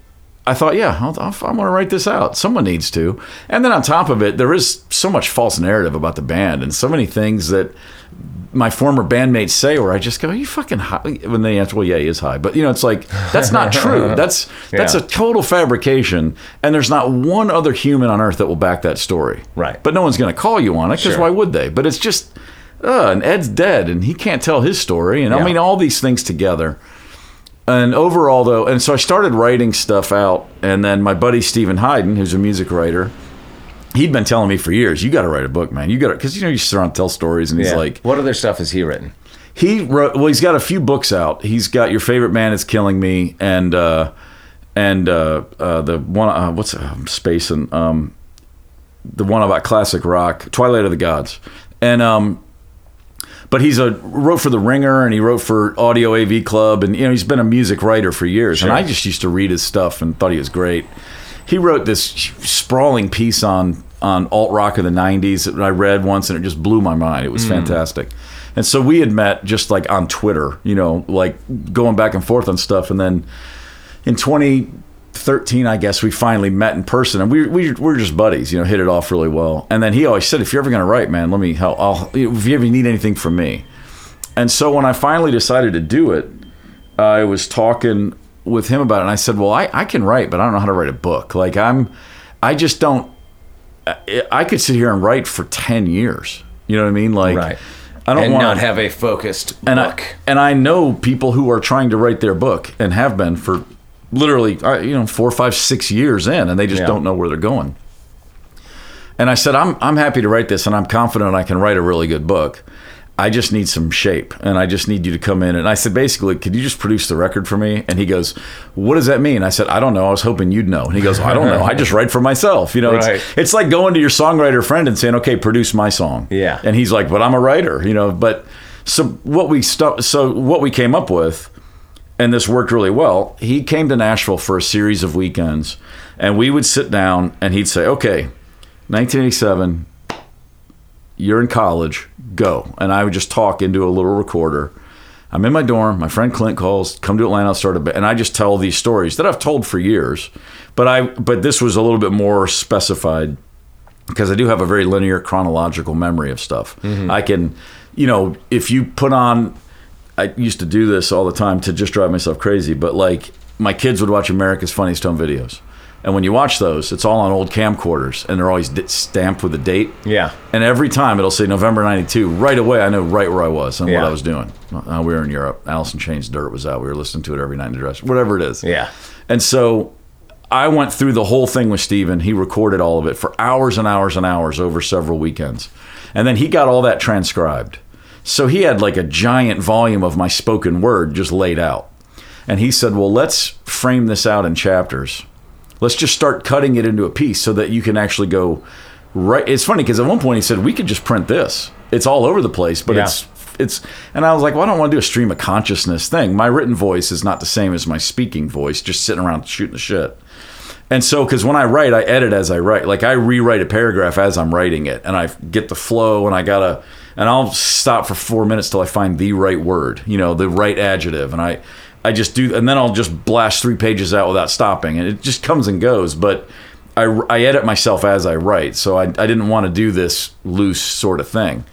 I thought, yeah, I'll, I'll, I'm going to write this out. Someone needs to. And then on top of it, there is so much false narrative about the band, and so many things that my former bandmates say where I just go, are you fucking high? When they answer, well, yeah, he is high. But, you know, it's like, that's not true. That's that's yeah. a total fabrication. And there's not one other human on earth that will back that story. Right. But no one's going to call you on it, because sure. why would they? But it's just, uh, and Ed's dead, and he can't tell his story. And yeah. I mean, all these things together. And overall, though, and so I started writing stuff out. And then my buddy Stephen Hayden, who's a music writer, he'd been telling me for years, you got to write a book, man. You got to, because, you know, you sit around and tell stories, and he's yeah. like, what other stuff has he written? He wrote, well, he's got a few books out. He's got Your Favorite Man Is Killing Me, and uh, and uh, uh, the one, uh, what's uh, Space, and um, the one about classic rock, Twilight of the Gods. And, um, but he's a, wrote for The Ringer, and he wrote for Audio A V Club, and, you know, he's been a music writer for years. Sure. And I just used to read his stuff and thought he was great. He wrote this sprawling piece on on alt rock of the nineties that I read once, and it just blew my mind. It was mm. fantastic. And so we had met just like on Twitter, you know, like going back and forth on stuff. And then in twenty thirteen, I guess, we finally met in person, and we we, we were just buddies, you know, hit it off really well. And then he always said, if you're ever going to write, man, let me help. I'll, if you ever need anything from me. And so when I finally decided to do it, I was talking with him about it, and I said, well, I, I can write, but I don't know how to write a book. Like I'm, I just don't, I, I could sit here and write for ten years. You know what I mean? Like, right. I don't and want not have a focused and book. I, and I know people who are trying to write their book and have been for literally, you know, four, five, six years in, and they just yeah. don't know where they're going. And I said, I'm I'm happy to write this, and I'm confident I can write a really good book. I just need some shape, and I just need you to come in. And I said, basically, could you just produce the record for me? And he goes, what does that mean? I said, I don't know. I was hoping you'd know. And he goes, I don't know. I just write for myself. You know, Right. it's, it's like going to your songwriter friend and saying, okay, produce my song. Yeah. And he's like, but I'm a writer, you know. But so what we stu- so what we came up with, and this worked really well, he came to Nashville for a series of weekends, and we would sit down, and he'd say, okay, nineteen eighty-seven, you're in college, go. And I would just talk into a little recorder. I'm in my dorm, my friend Clint calls, come to Atlanta, start a band, and I just tell these stories that I've told for years, but I but this was a little bit more specified because I do have a very linear chronological memory of stuff. Mm-hmm. I can, you know, if you put on, I used to do this all the time to just drive myself crazy, but like my kids would watch America's Funniest Home Videos. And when you watch those, it's all on old camcorders, and they're always d- stamped with a date. Yeah. And every time it'll say November ninety-two. Right away, I know right where I was and Yeah. what I was doing. Uh, we were in Europe. Alice in Chains' Dirt was out. We were listening to it every night in the dress, whatever it is. Yeah. And so I went through the whole thing with Steven. He recorded all of it for hours and hours and hours over several weekends. And then he got all that transcribed. So he had like a giant volume of my spoken word just laid out. And he said, well, let's frame this out in chapters. Let's just start cutting it into a piece so that you can actually go right. It's funny because at one point he said, we could just print this. It's all over the place, but Yeah. it's, it's, and I was like, well, I don't want to do a stream of consciousness thing. My written voice is not the same as my speaking voice, just sitting around shooting the shit. And so, because when I write, I edit as I write. Like I rewrite a paragraph as I'm writing it, and I get the flow, and I gotta, and I'll stop for four minutes till I find the right word, you know, the right adjective, and I, I just do, and then I'll just blast three pages out without stopping, and it just comes and goes. But I, I edit myself as I write, so I, I didn't want to do this loose sort of thing.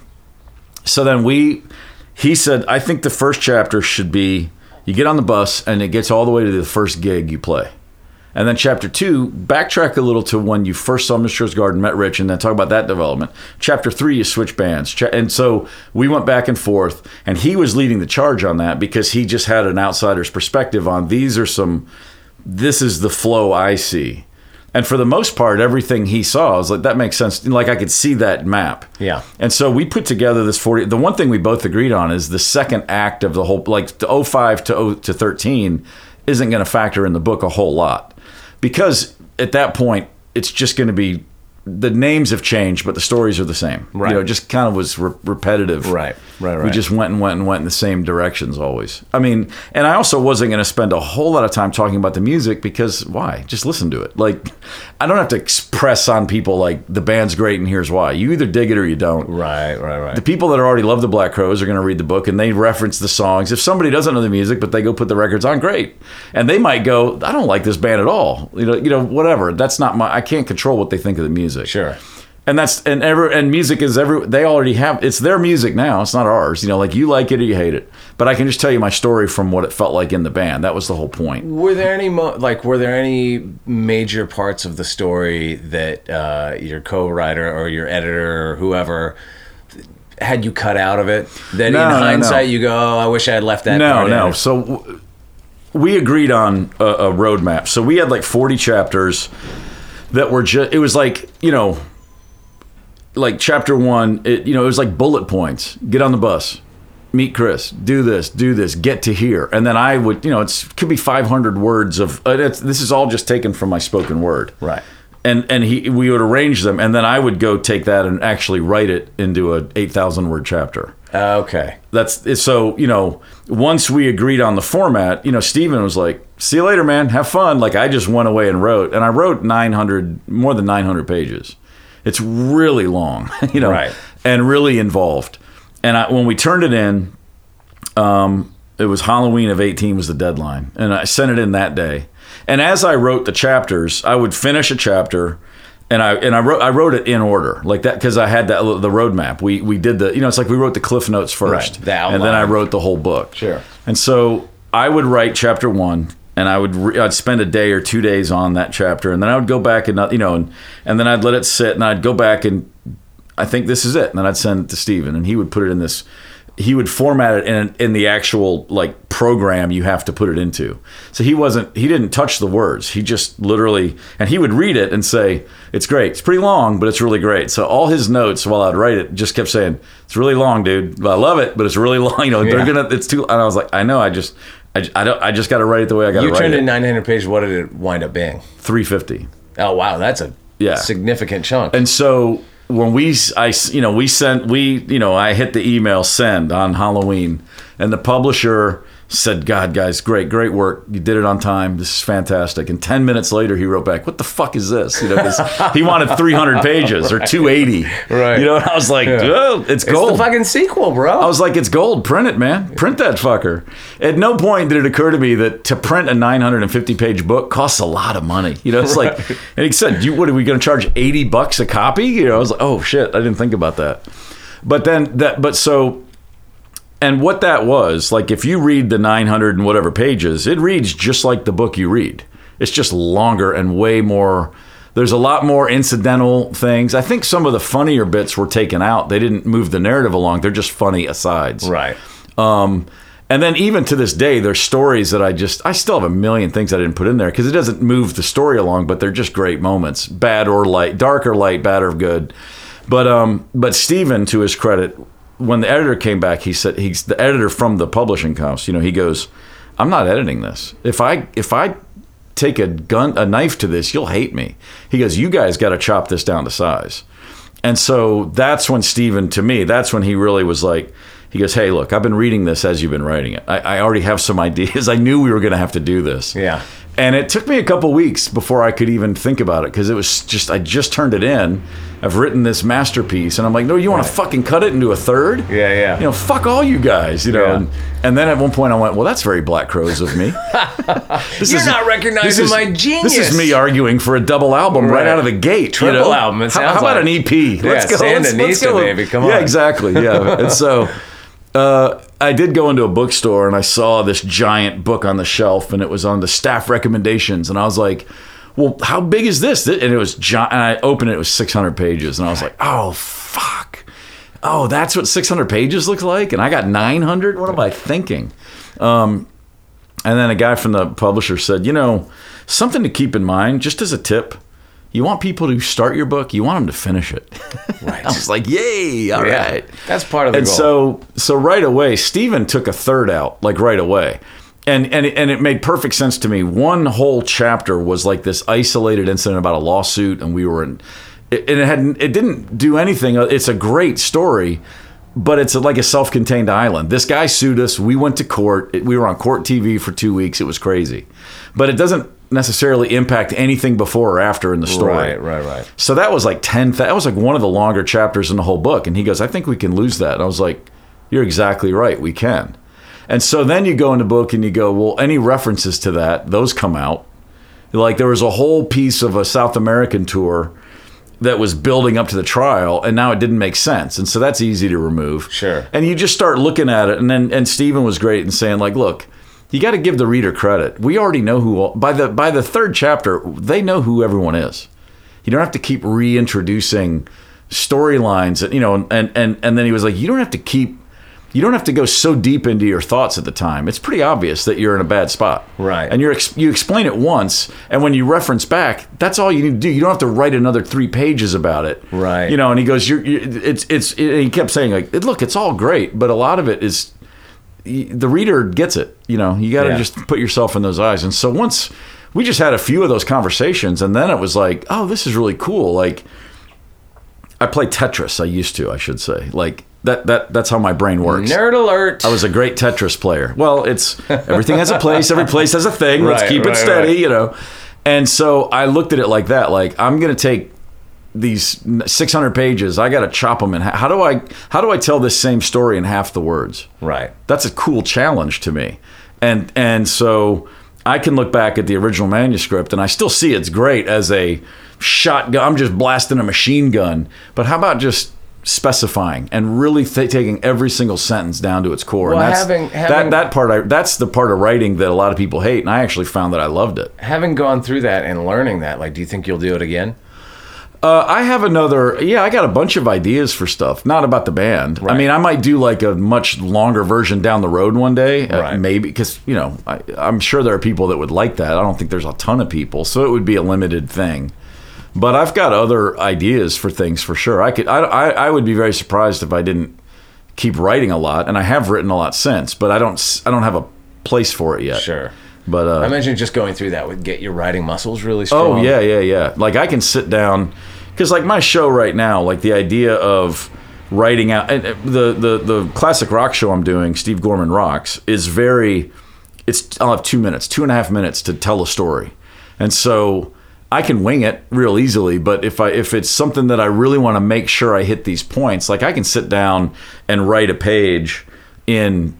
So then we, he said, I think the first chapter should be, you get on the bus, and it gets all the way to the first gig you play. And then chapter two, backtrack a little to when you first saw Mister Garden, met Rich, and then talk about that development. Chapter three, you switch bands. And so we went back and forth, and he was leading the charge on that because he just had an outsider's perspective on these are some, this is the flow I see. And for the most part, everything he saw, I was like, that makes sense. Like I could see that map. Yeah. And so we put together this forty. The one thing we both agreed on is the second act of the whole, like the oh five to oh to thirteen isn't going to factor in the book a whole lot. Because at that point, it's just going to be, the names have changed, but the stories are the same. Right. You know, it just kind of was re- repetitive. Right, right, right. We just went and went and went in the same directions always. I mean, and I also wasn't going to spend a whole lot of time talking about the music because why? Just listen to it. Like, I don't have to express on people like the band's great and here's why. You either dig it or you don't. Right, right, right. The people that already love the Black Crowes are going to read the book and they reference the songs. If somebody doesn't know the music, but they go put the records on, great. And they might go, I don't like this band at all. You know, you know, whatever. That's not my, I can't control what they think of the music. Sure. And that's, and every, and music is every, they already have, it's their music now. It's not ours. You know, like you like it or you hate it. But I can just tell you my story from what it felt like in the band. That was the whole point. Were there any mo- like were there any major parts of the story that uh, your co-writer or your editor or whoever had you cut out of it? That No, in no, hindsight no. you go, oh, I wish I had left that. No, part no. in. So w- we agreed on a, a roadmap. So we had like forty chapters that were just, it was like, you know, like chapter one, it, you know, it was like bullet points. Get on the bus, meet Chris, do this, do this, get to here. And then I would, you know, it's could be five hundred words of, uh, it's, this is all just taken from my spoken word. Right. And and he we would arrange them, and then I would go take that and actually write it into a eight thousand word chapter. Uh, okay. That's so, you know, once we agreed on the format, you know, Steven was like, see you later, man. Have fun. Like I just went away and wrote, and I wrote nine hundred, more than nine hundred pages. It's really long, you know, Right. and really involved. And I, when we turned it in, um, it was Halloween of eighteen was the deadline. And I sent it in that day. And as I wrote the chapters, I would finish a chapter and I and I wrote I wrote it in order like that because I had that the roadmap. We we did the, you know, it's like we wrote the Cliff Notes first. Right, the and then I outline. wrote the whole book. Sure. And so I would write chapter one, and I would re- I'd spend a day or two days on that chapter, and then I would go back and you know, and and then I'd let it sit, and I'd go back and I think this is it, and then I'd send it to Steven, and he would put it in this he would format it in in the actual like program you have to put it into. So he wasn't he didn't touch the words. He just literally, and he would read it and say, "It's great. It's pretty long, but it's really great." So all his notes while I'd write it just kept saying, "It's really long, dude. I love it, but it's really long. You know, Yeah. they're gonna. It's too." And I was like, "I know. I just, I, I don't. I just got to write it the way I got to You write turned it." in nine hundred pages. What did it wind up being? three fifty. Oh, wow. That's a Yeah. significant chunk. And so when we, I, you know, we sent, we, you know, I hit the email send on Halloween, and the publisher said, "God, guys, great, great work. You did it on time. This is fantastic." And ten minutes later, he wrote back, "What the fuck is this?" You know, 'cause he wanted three hundred pages or two eighty. Right. You know, and I was like, Yeah. "Oh, it's gold." It's the fucking sequel, bro. I was like, "It's gold. Print it, man. Print that fucker." At no point did it occur to me that to print a nine hundred fifty page book costs a lot of money. You know, it's like, and he said, "You, what are we going to charge eighty bucks a copy?" You know, I was like, "Oh shit, I didn't think about that." But then that, but so, and what that was, like, if you read the nine hundred and whatever pages, it reads just like the book you read. It's just longer and way more. There's a lot more incidental things. I think some of the funnier bits were taken out. They didn't move the narrative along. They're just funny asides. right. Um, and then even to this day, there's stories that I just, I still have a million things I didn't put in there because it doesn't move the story along, but they're just great moments, bad or light, dark or light, bad or good. But, um, but Stephen, to his credit, when the editor came back, he said, he's the editor from the publishing house, you know, he goes, "I'm not editing this. If I, if I take a gun, a knife to this, you'll hate me." He goes, "You guys got to chop this down to size." And so that's when Stephen, to me, that's when he really was like, he goes, "Hey, look, I've been reading this as you've been writing it. I, I already have some ideas. I knew we were going to have to do this." Yeah. And it took me a couple weeks before I could even think about it because it was just, I just turned it in. I've written this masterpiece. And I'm like, "No, you want Right. to fucking cut it into a third?" Yeah, yeah. You know, fuck all you guys, you know. Yeah. And, and then at one point I went, "Well, that's very Black Crows of me." This You're not recognizing this is- my genius. This is me arguing for a double album right, Right. out of the gate. Triple you know? album, it How, sounds how about like. an E P? Yeah, Let's go. let's, let's Sandinista, go. baby, come Yeah, on. exactly. Yeah. And so uh, I did go into a bookstore and I saw this giant book on the shelf and it was on the staff recommendations. And I was like, "Well, how big is this?" And it was giant. And I opened it, it was six hundred pages. And I was like, "Oh, fuck. Oh, that's what six hundred pages looks like?" And I got nine hundred? What am I thinking? Um, and then a guy from the publisher said, "You know, something to keep in mind, just as a tip, you want people to start your book, you want them to finish it." Right. I was like, "Yay, all Yeah. right." That's part of the And goal. so, so right away, Stephen took a third out, like right away. And, and, and it made perfect sense to me. One whole chapter was like this isolated incident about a lawsuit, and we were in, it, and it had, it didn't do anything. It's a great story, but it's like a self-contained island. This guy sued us. We went to court. It, we were on court T V for two weeks. It was crazy, but it doesn't necessarily impact anything before or after in the story. Right, right, right. So that was like ten. That was like one of the longer chapters in the whole book. And he goes, "I think we can lose that." And I was like, "You're exactly right. We can." And so then you go in the book and you go, "Well, any references to that, those come out." Like there was a whole piece of a South American tour that was building up to the trial, and now it didn't make sense. And so that's easy to remove. Sure. And you just start looking at it. And then, and Stephen was great in saying, like, "Look, you got to give the reader credit. We already know who, all, by the, by the third chapter, they know who everyone is. You don't have to keep reintroducing storylines, you know." And, and, and then he was like, "You don't have to keep, you don't have to go so deep into your thoughts at the time. It's pretty obvious that you're in a bad spot." Right. And you're, ex- you explain it once, and when you reference back, that's all you need to do. You don't have to write another three pages about it. Right. You know, and he goes, you're, you're it's, it's, it, he kept saying, like, "Look, it's all great, but a lot of it is, the reader gets it. You know, you got to Yeah. just put yourself in those eyes." And so once we just had a few of those conversations, and then it was like, "Oh, this is really cool." Like, I play Tetris. I used to, I should say. Like that, that, that's how my brain works. Nerd alert. I was a great Tetris player. Well, it's everything has a place. Every place has a thing. Let's Right, keep right, it steady, right. you know. And so I looked at it like that. Like, I'm going to take these six hundred pages. I got to chop them in. ha- How do I? How do I tell this same story in half the words? Right. That's a cool challenge to me. And and so I can look back at the original manuscript and I still see it's great as a shotgun. I'm just blasting a machine gun. But how about just specifying and really th- taking every single sentence down to its core? Well, and that's, having- having- that that part, I, that's the part of writing that a lot of people hate. And I actually found that I loved it. Having gone through that and learning that, like, do you think you'll do it again? Uh, I have another. Yeah, I got a bunch of ideas for stuff. Not about the band. Right. I mean, I might do like a much longer version down the road one day. Right. Uh, maybe because you know I, I'm sure there are people that would like that. I don't think there's a ton of people, so it would be a limited thing. But I've got other ideas for things for sure. I could. I. I, I would be very surprised if I didn't keep writing a lot, and I have written a lot since. But I don't. I don't have a place for it yet. Sure. But uh, I imagine just going through that would get your writing muscles really strong. Oh yeah, yeah, yeah. Like I can sit down, because like my show right now, like the idea of writing out and the the the classic rock show I'm doing, Steve Gorman Rocks, is very. It's I'll have two minutes, two and a half minutes to tell a story, and so I can wing it real easily. But if I if it's something that I really want to make sure I hit these points, like I can sit down and write a page in.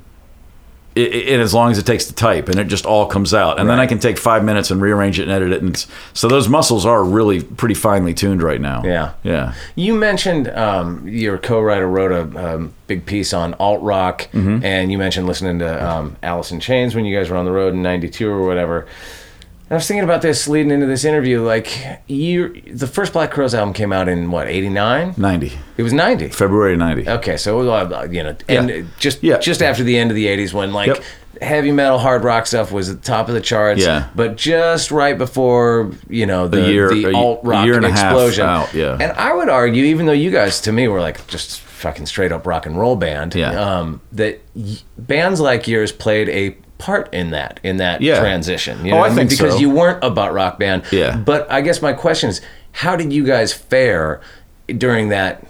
In as long as it takes to type, and it just all comes out, and right. then I can take five minutes and rearrange it and edit it, and it's, so those muscles are really pretty finely tuned right now. Yeah, yeah. You mentioned um, your co-writer wrote a um, big piece on alt rock, mm-hmm. and you mentioned listening to um, Alice in Chains when you guys were on the road in ninety-two or whatever. And I was thinking about this leading into this interview. Like, you, the first Black Crowes album came out in what, eighty-nine? ninety. It was ninety. February ninety. Okay, so it was, uh, you know, and yeah. just yeah. just after the end of the eighties when like yep. heavy metal, hard rock stuff was at the top of the charts. Yeah. But just right before, you know, the, year, the alt rock year and explosion. A half out, yeah. And I would argue, even though you guys to me were like just fucking straight up rock and roll band, yeah. um, that y- bands like yours played a part in that in that yeah. transition. You know oh, what I mean? think because so. you weren't a butt rock band. Yeah. But I guess my question is, how did you guys fare during that?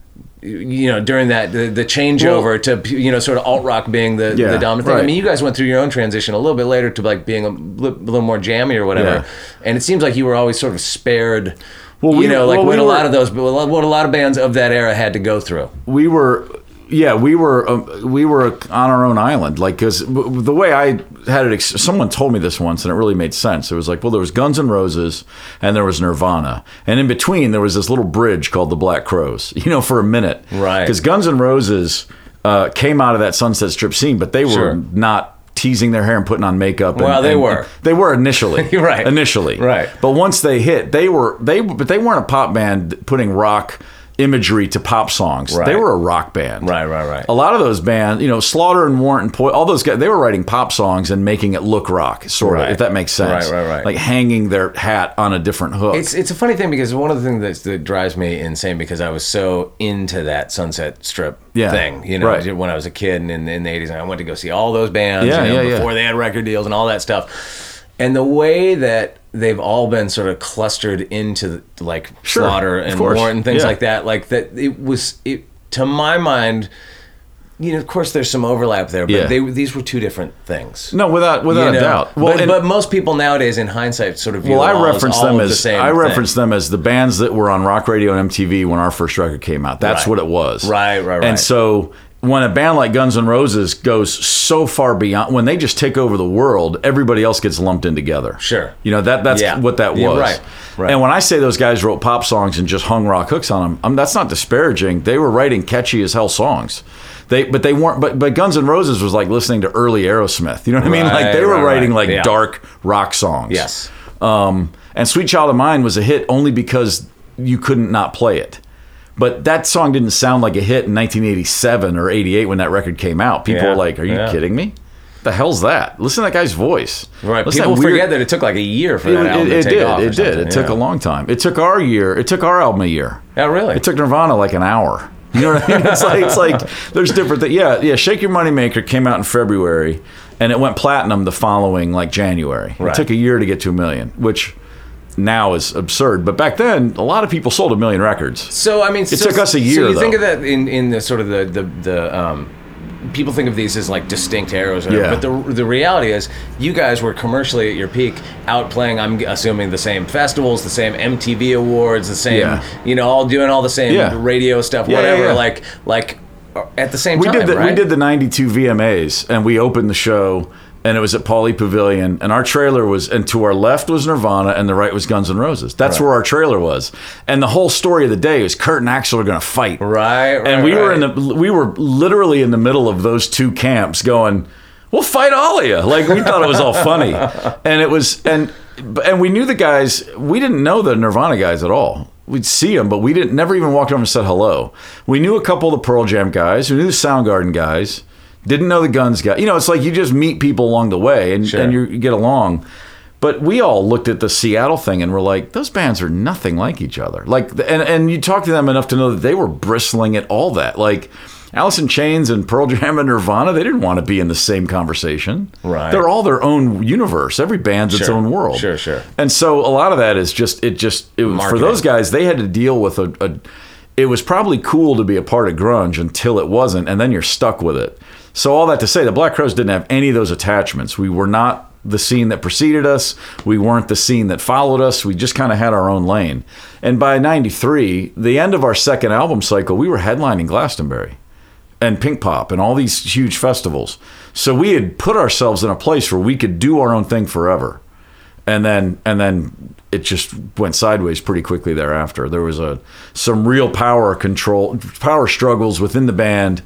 You know, during that the, the changeover well, to you know sort of alt rock being the, yeah, the dominant thing. right. I mean, you guys went through your own transition a little bit later to like being a li- little more jammy or whatever. Yeah. And it seems like you were always sort of spared. Well, we, you know, like well, what we a were, lot of those, what a lot of bands of that era had to go through. We were. Yeah, we were uh, we were on our own island, like because the way I had it, someone told me this once, and it really made sense. It was like, well, there was Guns N' Roses, and there was Nirvana, and in between there was this little bridge called the Black Crowes. You know, for a minute, right? Because Guns N' Roses uh, came out of that Sunset Strip scene, but they were sure. not teasing their hair and putting on makeup. And, well, they and, were. And they were initially, right? Initially, right. But once they hit, they were they, but they weren't a pop band putting rock imagery to pop songs. Right. They were a rock band. Right, right, right. A lot of those bands, you know, Slaughter and Warrant, Po- all those guys, they were writing pop songs and making it look rock, sort of, right. if that makes sense. Right, right, right. Like hanging their hat on a different hook. It's it's a funny thing because one of the things that, that drives me insane because I was so into that Sunset Strip yeah. thing, you know, right. when I was a kid and in, in the eighties, and I went to go see all those bands yeah, you know, yeah, before yeah. they had record deals and all that stuff. And the way that they've all been sort of clustered into like sure, Slaughter and Warrant and things yeah. like that, like that it was, it to my mind, you know, of course there's some overlap there, but yeah. they these were two different things. No, without without you know? a doubt. Well, but, and, but most people nowadays, in hindsight, sort of view well, it all I reference as all them of as the same I reference thing. them as the bands that were on rock radio and M T V when our first record came out. That's right. what it was. Right, right, right. And so when a band like Guns N' Roses goes so far beyond, when they just take over the world, everybody else gets lumped in together. Sure. You know, that that's yeah. what that was. Yeah, right, right. And when I say those guys wrote pop songs and just hung rock hooks on them, um, that's not disparaging. They were writing catchy as hell songs. They, but they weren't. But, but Guns N' Roses was like listening to early Aerosmith. You know what I mean? Right, Like they were right, writing right. like yeah. dark rock songs. Yes. Um, and Sweet Child of Mine was a hit only because you couldn't not play it. But that song didn't sound like a hit in nineteen eighty-seven or eighty-eight when that record came out. People yeah. were like, "Are you yeah. kidding me? The hell's that? Listen to that guy's voice." Right. Listen People to that weird- forget that it took like a year for It, that album it, to it take did. off. or It did. something. It yeah. took a long time. It took our year. It took our album a year. Yeah, really. It took Nirvana like an hour. You know what I mean? It's like it's like there's different things. Yeah, yeah. Shake Your Moneymaker came out in February, and it went platinum the following like January. Right. It took a year to get to a million, which now is absurd. But back then, a lot of people sold a million records. So I mean, It so, took us a year, So you though. think of that in, in the sort of the the, the um, people think of these as like distinct eras, or whatever, Yeah. but the the reality is, you guys were commercially at your peak, out playing. I'm assuming the same festivals, the same M T V awards, the same, Yeah. you know, all doing all the same Yeah. radio stuff, Yeah, whatever. yeah, yeah. Like like at the same We time, did the, right? we did the ninety-two V M As, and we opened the show, and it was at Pauley Pavilion, and our trailer was, and to our left was Nirvana, and the right was Guns N' Roses. That's Right. where our trailer was, and the whole story of the day was Kurt and Axl are going to fight, Right, right, and we were in right. the we were literally in the middle of those two camps, going, "We'll fight all of you." Like we thought it was all funny, and it was and. and we knew the guys. We didn't know the Nirvana guys at all. We'd see them, but we didn't never even walked over and said hello. We knew a couple of the Pearl Jam guys. We knew the Soundgarden guys. Didn't know the Guns guys. You know, it's like you just meet people along the way, and, Sure. and you get along. But we all looked at the Seattle thing and were like, those bands are nothing like each other. Like, and, and you talk to them enough to know that they were bristling at all that. Like, Alice in Chains and Pearl Jam and Nirvana, they didn't want to be in the same conversation. Right. They're all their own universe. Every band's its Sure. own world. Sure, sure. And so a lot of that is just, it just, it was, for Marketing. those guys, they had to deal with a, a, it was probably cool to be a part of grunge until it wasn't, and then you're stuck with it. So all that to say, the Black Crowes didn't have any of those attachments. We were not the scene that preceded us. We weren't the scene that followed us. We just kind of had our own lane. And by ninety-three, the end of our second album cycle, we were headlining Glastonbury and Pink Pop and all these huge festivals. So we had put ourselves in a place where we could do our own thing forever. And then and then it just went sideways pretty quickly thereafter. There was a some real power control, power struggles within the band,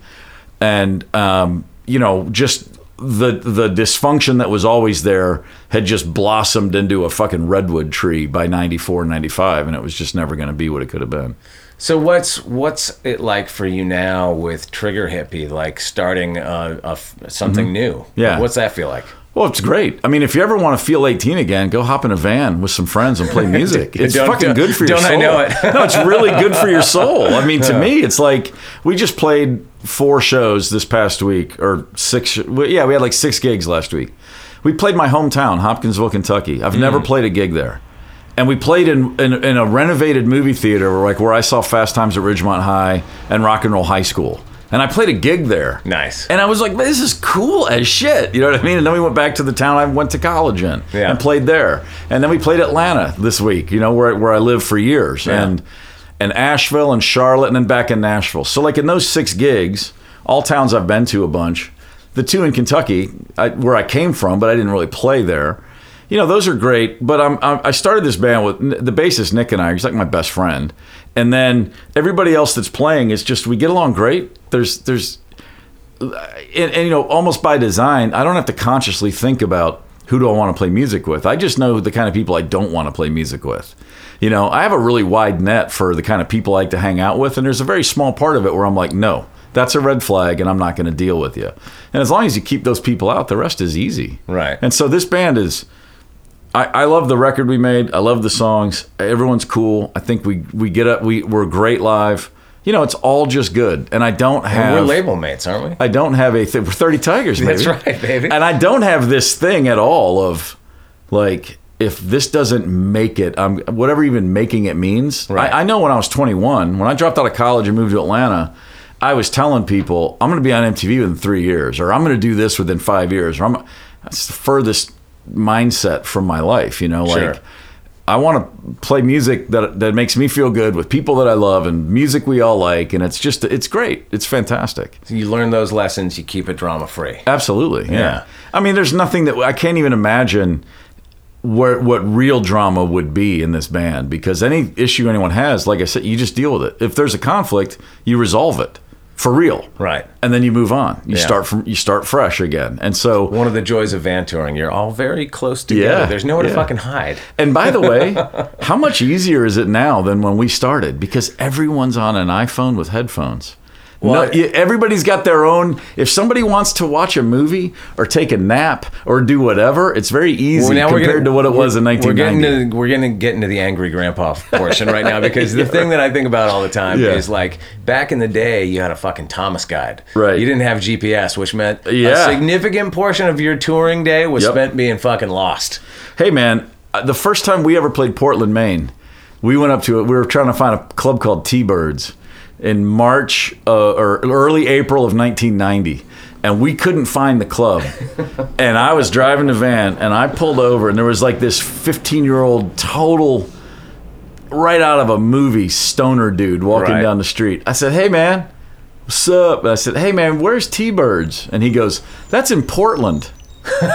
and um, you know, just the the dysfunction that was always there had just blossomed into a fucking redwood tree by ninety-four, ninety-five, and it was just never going to be what it could have been. So what's what's it like for you now with Trigger Hippie, like starting a, a f- something new? Yeah. What's that feel like? Well, it's great. I mean, if you ever want to feel eighteen again, go hop in a van with some friends and play music. It's Don't- fucking don't- good for your don't soul. I know it? No, it's really good for your soul. I mean, to me, it's like we just played four shows this past week, or six. Yeah, we had like six gigs last week. We played my hometown, Hopkinsville, Kentucky. I've never played a gig there. And we played in, in in a renovated movie theater, where, like where I saw Fast Times at Ridgemont High and Rock and Roll High School. And I played a gig there. Nice. And I was like, this is cool as shit. You know what I mean? And then we went back to the town I went to college in Yeah. and played there. And then we played Atlanta this week, you know, where, where I lived for years. Yeah. And and Asheville and Charlotte, and then back in Nashville. So like in those six gigs, all towns I've been to a bunch, the two in Kentucky, I, where I came from, but I didn't really play there. You know, those are great, but I'm, I'm, I started this band with the bassist, Nick, and I. He's like my best friend. And then everybody else that's playing is just, we get along great. There's, there's, and, and you know, almost by design, I don't have to consciously think about who do I want to play music with. I just know the kind of people I don't want to play music with. You know, I have a really wide net for the kind of people I like to hang out with, and there's a very small part of it where I'm like, no, that's a red flag, and I'm not going to deal with you. And as long as you keep those people out, the rest is easy. Right. And so this band is, I, I love the record we made. I love the songs. Everyone's cool. I think we we get up. We we're great live. You know, it's all just good. And I don't have. And we're label mates, aren't we? I don't have a thing. We're thirty Tigers, baby. That's right, baby. And I don't have this thing at all of like, if this doesn't make it, um, whatever even making it means. Right. I, I know when I was twenty-one, when I dropped out of college and moved to Atlanta, I was telling people I'm going to be on M T V within three years, or I'm going to do this within five years, or I'm. That's the furthest mindset from my life, you know, Sure. like I want to play music that that makes me feel good with people that I love and music we all like, and it's just it's great. It's fantastic. So you learn those lessons, you keep it drama free. Absolutely. Yeah. Yeah. I mean, there's nothing that I can't even imagine where what real drama would be in this band, because any issue anyone has, like I said, you just deal with it. If there's a conflict, you resolve it for real. Right. And then you move on. You Yeah. start from you start fresh again. And so One of the joys of van touring, you're all very close together. Yeah, There's nowhere to yeah. fucking hide. And by the way, how much easier is it now than when we started? Because everyone's on an iPhone with headphones. Well, no, you- everybody's got their own. If somebody wants to watch a movie or take a nap or do whatever, it's very easy Well, now we're compared getting- to what it was in we're- nineteen We're ninety. getting to, we're going to get into the angry grandpa portion right now, because the thing that I think about all the time Yeah. is, like, back in the day, you had a fucking Thomas guide. Right. You didn't have G P S, which meant Yeah. a significant portion of your touring day was Yep. spent being fucking lost. Hey, man, uh, the first time we ever played Portland, Maine, we went up to it. We were trying to find a club called T-Birds in March uh, or early April of nineteen ninety. And we couldn't find the club. And I was driving the van, and I pulled over, and there was like this fifteen-year-old total, right out of a movie, stoner dude walking Right. down the street. I said, hey, man, what's up? And I said, hey, man, where's T-Birds? And he goes, that's in Portland. and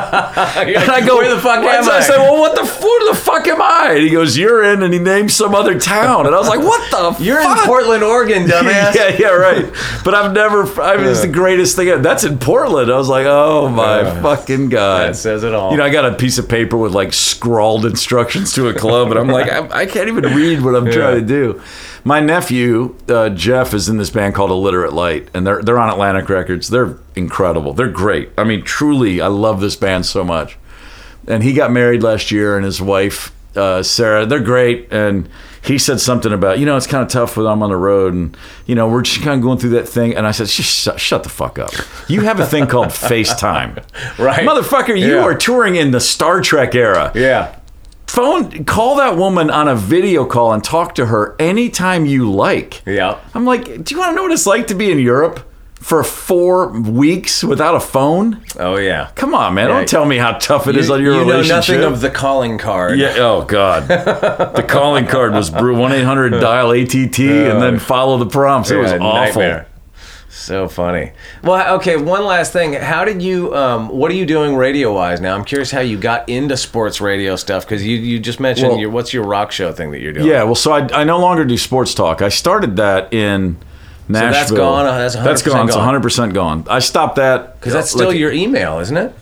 I go, where the fuck am I? I said, well, what the, where the fuck am I? And he goes, you're in, and he named some other town. And I was like, what the You're fuck? in Portland, Oregon, dumbass. yeah, yeah, right. But I've never, I mean, it's the greatest thing. That's in Portland. I was like, oh my uh, fucking God. That says it all. You know, I got a piece of paper with like scrawled instructions to a club, and I'm like, I, I can't even read what I'm yeah. trying to do. My nephew, uh, Jeff, is in this band called Illiterate Light, and they're they're on Atlantic Records. They're incredible. They're great. I mean, truly, I love this band so much. And he got married last year, and his wife, uh, Sarah, they're great. And he said something about, you know, it's kind of tough when I'm on the road, and, you know, we're just kind of going through that thing. And I said, just shut, shut the fuck up. You have a thing called FaceTime. Right. Motherfucker, you yeah. are touring in the Star Trek era. Yeah. Phone, call that woman on a video call and talk to her anytime you like. Yeah. I'm like, do you want to know what it's like to be in Europe for four weeks without a phone? Oh, yeah. Come on, man. Yeah. Don't tell me how tough it you, is on your you relationship. You know nothing of the calling card. Yeah. Oh, God. The calling card was brutal. one eight hundred dial A T T uh, and then follow the prompts. It yeah, was awful. Nightmare. So funny. Well, okay, one last thing. How did you, um, what are you doing radio-wise now? I'm curious how you got into sports radio stuff, because you, you just mentioned, well, your what's your rock show thing that you're doing? Yeah, well, so I, I no longer do sports talk. I started that in Nashville. So that's gone? That's one hundred percent That's gone. It's gone. one hundred percent gone. I stopped that. Because that's still like, your email, isn't it?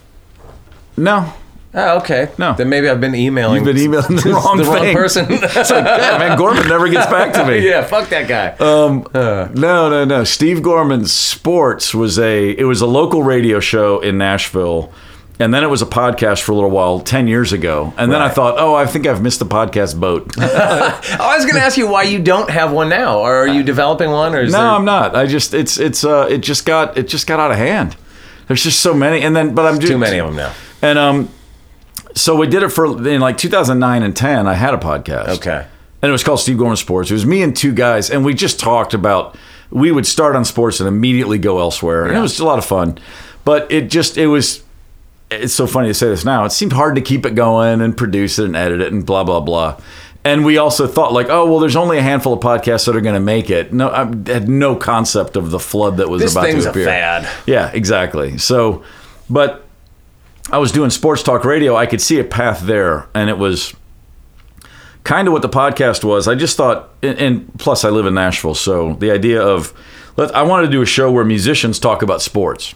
No. Oh, okay. No. Then maybe I've been emailing. You've been emailing the wrong the thing. wrong person. It's like, yeah, man, Gorman never gets back to me. Yeah, fuck that guy. Um, uh. No, no, no. Steve Gorman's Sports was a, it was a local radio show in Nashville. And then it was a podcast for a little while, ten years ago. And then right. I thought, oh, I think I've missed the podcast boat. I was going to ask you why you don't have one now. Or are you developing one? Or is no, there... I'm not. I just, it's, it's, uh, it just got, it just got out of hand. There's just so many. And then, but I'm There's just, too many of them now. And, um, so we did it for, in like two thousand nine and ten, I had a podcast. Okay. And it was called Steve Gorman Sports. It was me and two guys, and we just talked about, we would start on sports and immediately go elsewhere. And yeah. it was a lot of fun. But it just, it was, it's so funny to say this now. It seemed hard to keep it going and produce it and edit it and blah, blah, blah. And we also thought like, oh, well, there's only a handful of podcasts that are going to make it. No, I had no concept of the flood that was this about to appear. This thing's a fad. Yeah, exactly. So, but I was doing sports talk radio. I could see a path there, and it was kind of what the podcast was. I just thought, and, and plus I live in Nashville, so the idea of, let, I wanted to do a show where musicians talk about sports.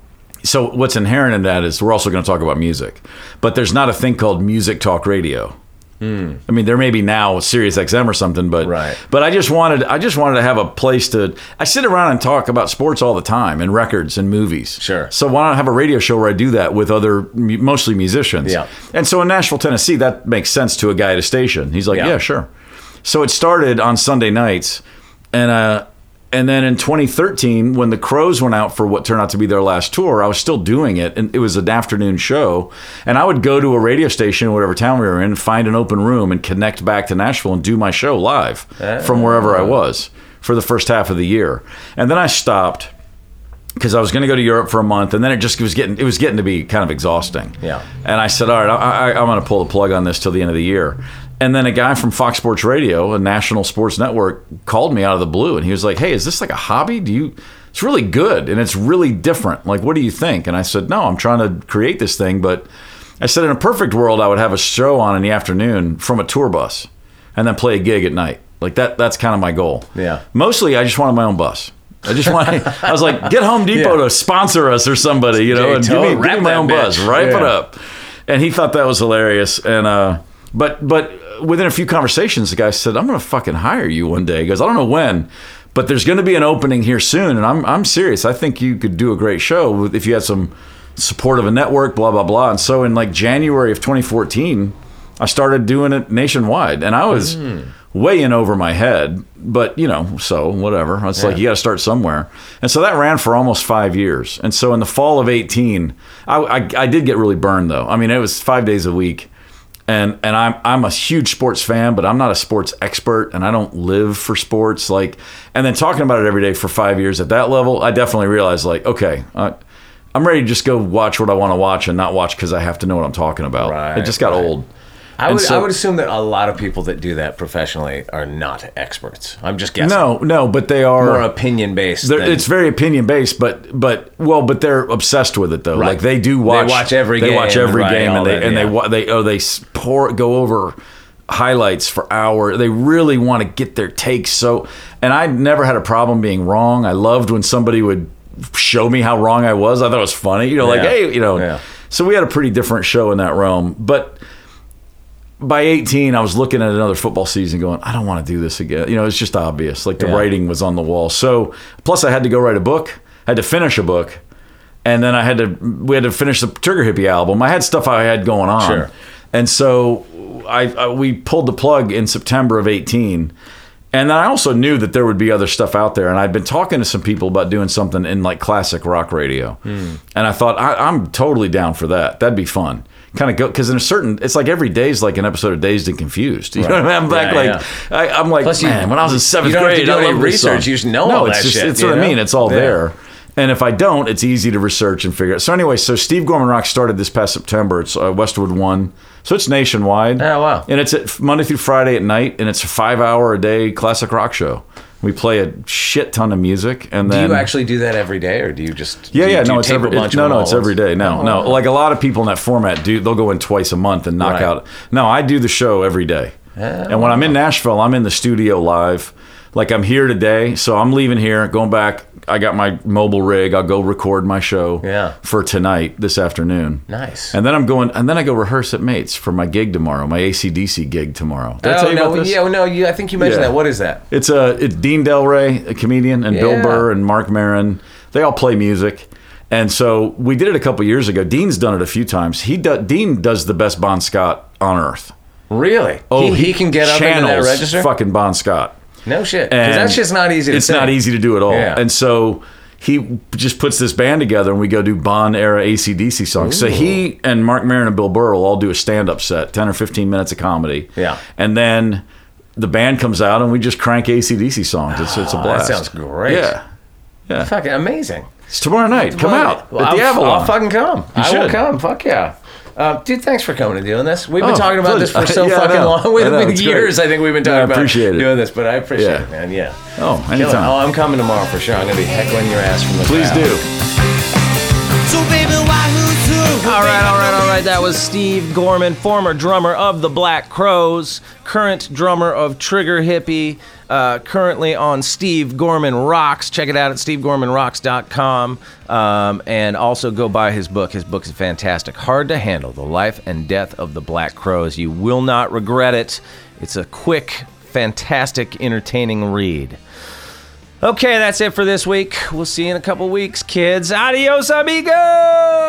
So what's inherent in that is we're also going to talk about music, but there's not a thing called music talk radio. Hmm. I mean, there may be now Sirius X M or something, but right. but I just wanted I just wanted to have a place to. I sit around and talk about sports all the time and records and movies. Sure. So why not have a radio show where I do that with other mostly musicians? Yeah. And so in Nashville, Tennessee, that makes sense to a guy at a station. He's like, yeah, yeah sure. So it started on Sunday nights, and uh, and then in twenty thirteen, when the Crows went out for what turned out to be their last tour, I was still doing it, and it was an afternoon show. And I would go to a radio station, whatever town we were in, find an open room, and connect back to Nashville and do my show live uh, from wherever I was for the first half of the year. And then I stopped because I was going to go to Europe for a month, and then it just was getting it was getting to be kind of exhausting. Yeah. And I said, all right, I, I, I'm going to pull the plug on this till the end of the year. And then a guy from Fox Sports Radio, a national sports network, called me out of the blue, and he was like, hey, is this like a hobby? Do you? It's really good, and it's really different. Like, what do you think? And I said, no, I'm trying to create this thing. But I said, in a perfect world, I would have a show on in the afternoon from a tour bus and then play a gig at night. Like, that. that's kind of my goal. Yeah. Mostly, I just wanted my own bus. I just want. I was like, get Home Depot yeah. to sponsor us or somebody, you know, Jay and Toe, give me, give me my own bitch. bus. Wrap yeah. it up. And he thought that was hilarious. And uh, but but within a few conversations, the guy said, I'm going to fucking hire you one day. He goes, I don't know when, but there's going to be an opening here soon, and I'm I'm serious. I think you could do a great show if you had some support of a network, blah blah blah. And so in like January of twenty fourteen, I started doing it nationwide, and I was. Mm. way in over my head, but you know, so whatever. It's yeah. like you got to start somewhere, and so that ran for almost five years. And so in the fall of eighteen, I, I, I did get really burned though. I mean, it was five days a week, and and I'm I'm a huge sports fan, but I'm not a sports expert, and I don't live for sports. Like, and then talking about it every day for five years at that level, I definitely realized like, okay, uh, I'm ready to just go watch what I want to watch and not watch because I have to know what I'm talking about. Right, it just got right. old. I would, so, I would assume that a lot of people that do that professionally are not experts. I'm just guessing. No, no, but they are more opinion based. Than, it's very opinion based, but but well, but they're obsessed with it though. Right. Like they do watch. They watch every they game. They watch every right, game, and they that, and yeah. they wa- they oh they pour go over highlights for hours. They really want to get their takes. So, and I never had a problem being wrong. I loved when somebody would show me how wrong I was. I thought it was funny. You know, like yeah. hey, you know. Yeah. So we had a pretty different show in that realm, but. By eighteen, I was looking at another football season going, I don't want to do this again. You know, it's just obvious. Like the yeah. writing was on the wall. So, plus I had to go write a book. I had to finish a book. And then I had to, we had to finish the Trigger Hippie album. I had stuff I had going on. Sure. And so I, I we pulled the plug in September of eighteen. And then I also knew that there would be other stuff out there. And I'd been talking to some people about doing something in like classic rock radio. Mm. And I thought, I, I'm totally down for that. That'd be fun. Kind of go, because in a certain, it's like every day is like an episode of Dazed and Confused. You right. know what I mean? I'm back yeah, like, yeah. I, I'm like, Plus man, you, when I was in seventh you don't grade, have to do I any love research. This song. You just know no, all it's that just, shit. it's what know? I mean. It's all yeah. there. And if I don't, it's easy to research and figure out. So anyway, so Steve Gorman Rock started this past September. It's uh, Westwood One. So it's nationwide. Oh, wow. And it's at Monday through Friday at night, and it's a five-hour-a-day classic rock show. We play a shit ton of music, and then do you actually do that every day, or do you just yeah do you, yeah do no you it's tape every a bunch it, no of no them it's all every day no oh. no like a lot of people in that format do they'll go in twice a month and knock right. out no I do the show every day oh. and when I'm in Nashville I'm in the studio live. Like I'm here today, so I'm leaving here, going back. I got my mobile rig. I'll go record my show yeah. for tonight, this afternoon. Nice. And then I'm going, and then I go rehearse at Mates for my gig tomorrow, my A C D C gig tomorrow. Did I oh, tell you no, about this? Yeah, no, you, I think you mentioned Yeah. that. What is that? It's a it's Dean Delray, a comedian, and Yeah. Bill Burr and Mark Maron. They all play music. And so we did it a couple years ago. Dean's done it a few times. He do, Dean does the best Bon Scott on earth. Really? Oh, he, he can get up into that channels register? fucking Bon Scott. No shit. Because And that's just not easy to It's sing. not easy to do at all. Yeah. And so he just puts this band together and we go do Bon era A C D C songs. Ooh. So he and Mark Maron and Bill Burr will all do a stand-up set, ten or fifteen minutes of comedy. Yeah. And then the band comes out and we just crank A C D C songs. It's, it's a Oh, blast. that sounds great. Yeah. Yeah. Fucking amazing. It's tomorrow night. Come Well, out well, at the I'll, Avalon. I'll fucking come. I will should. come. Fuck yeah. Uh, dude, thanks for coming and doing this. We've been Oh, talking about pleasure. this for so Yeah, I fucking know. long. I With know, it's years, great. I think we've been Yeah, I talking about appreciate it. doing this, but I appreciate Yeah. it, man. Yeah. Oh, Kill it. anytime. Oh, I'm coming tomorrow for sure. I'm going to be heckling your ass from the Please crowd. do. So baby, why who's who? All right, all right, all right. That was Steve Gorman, former drummer of the Black Crowes, current drummer of Trigger Hippie, uh, currently on Steve Gorman Rocks. Check it out at steve gorman rocks dot com. Um, and also go buy his book. His book is fantastic. Hard to Handle, The Life and Death of the Black Crowes. You will not regret it. It's a quick, fantastic, entertaining read. Okay, that's it for this week. We'll see you in a couple weeks, kids. Adios, amigos!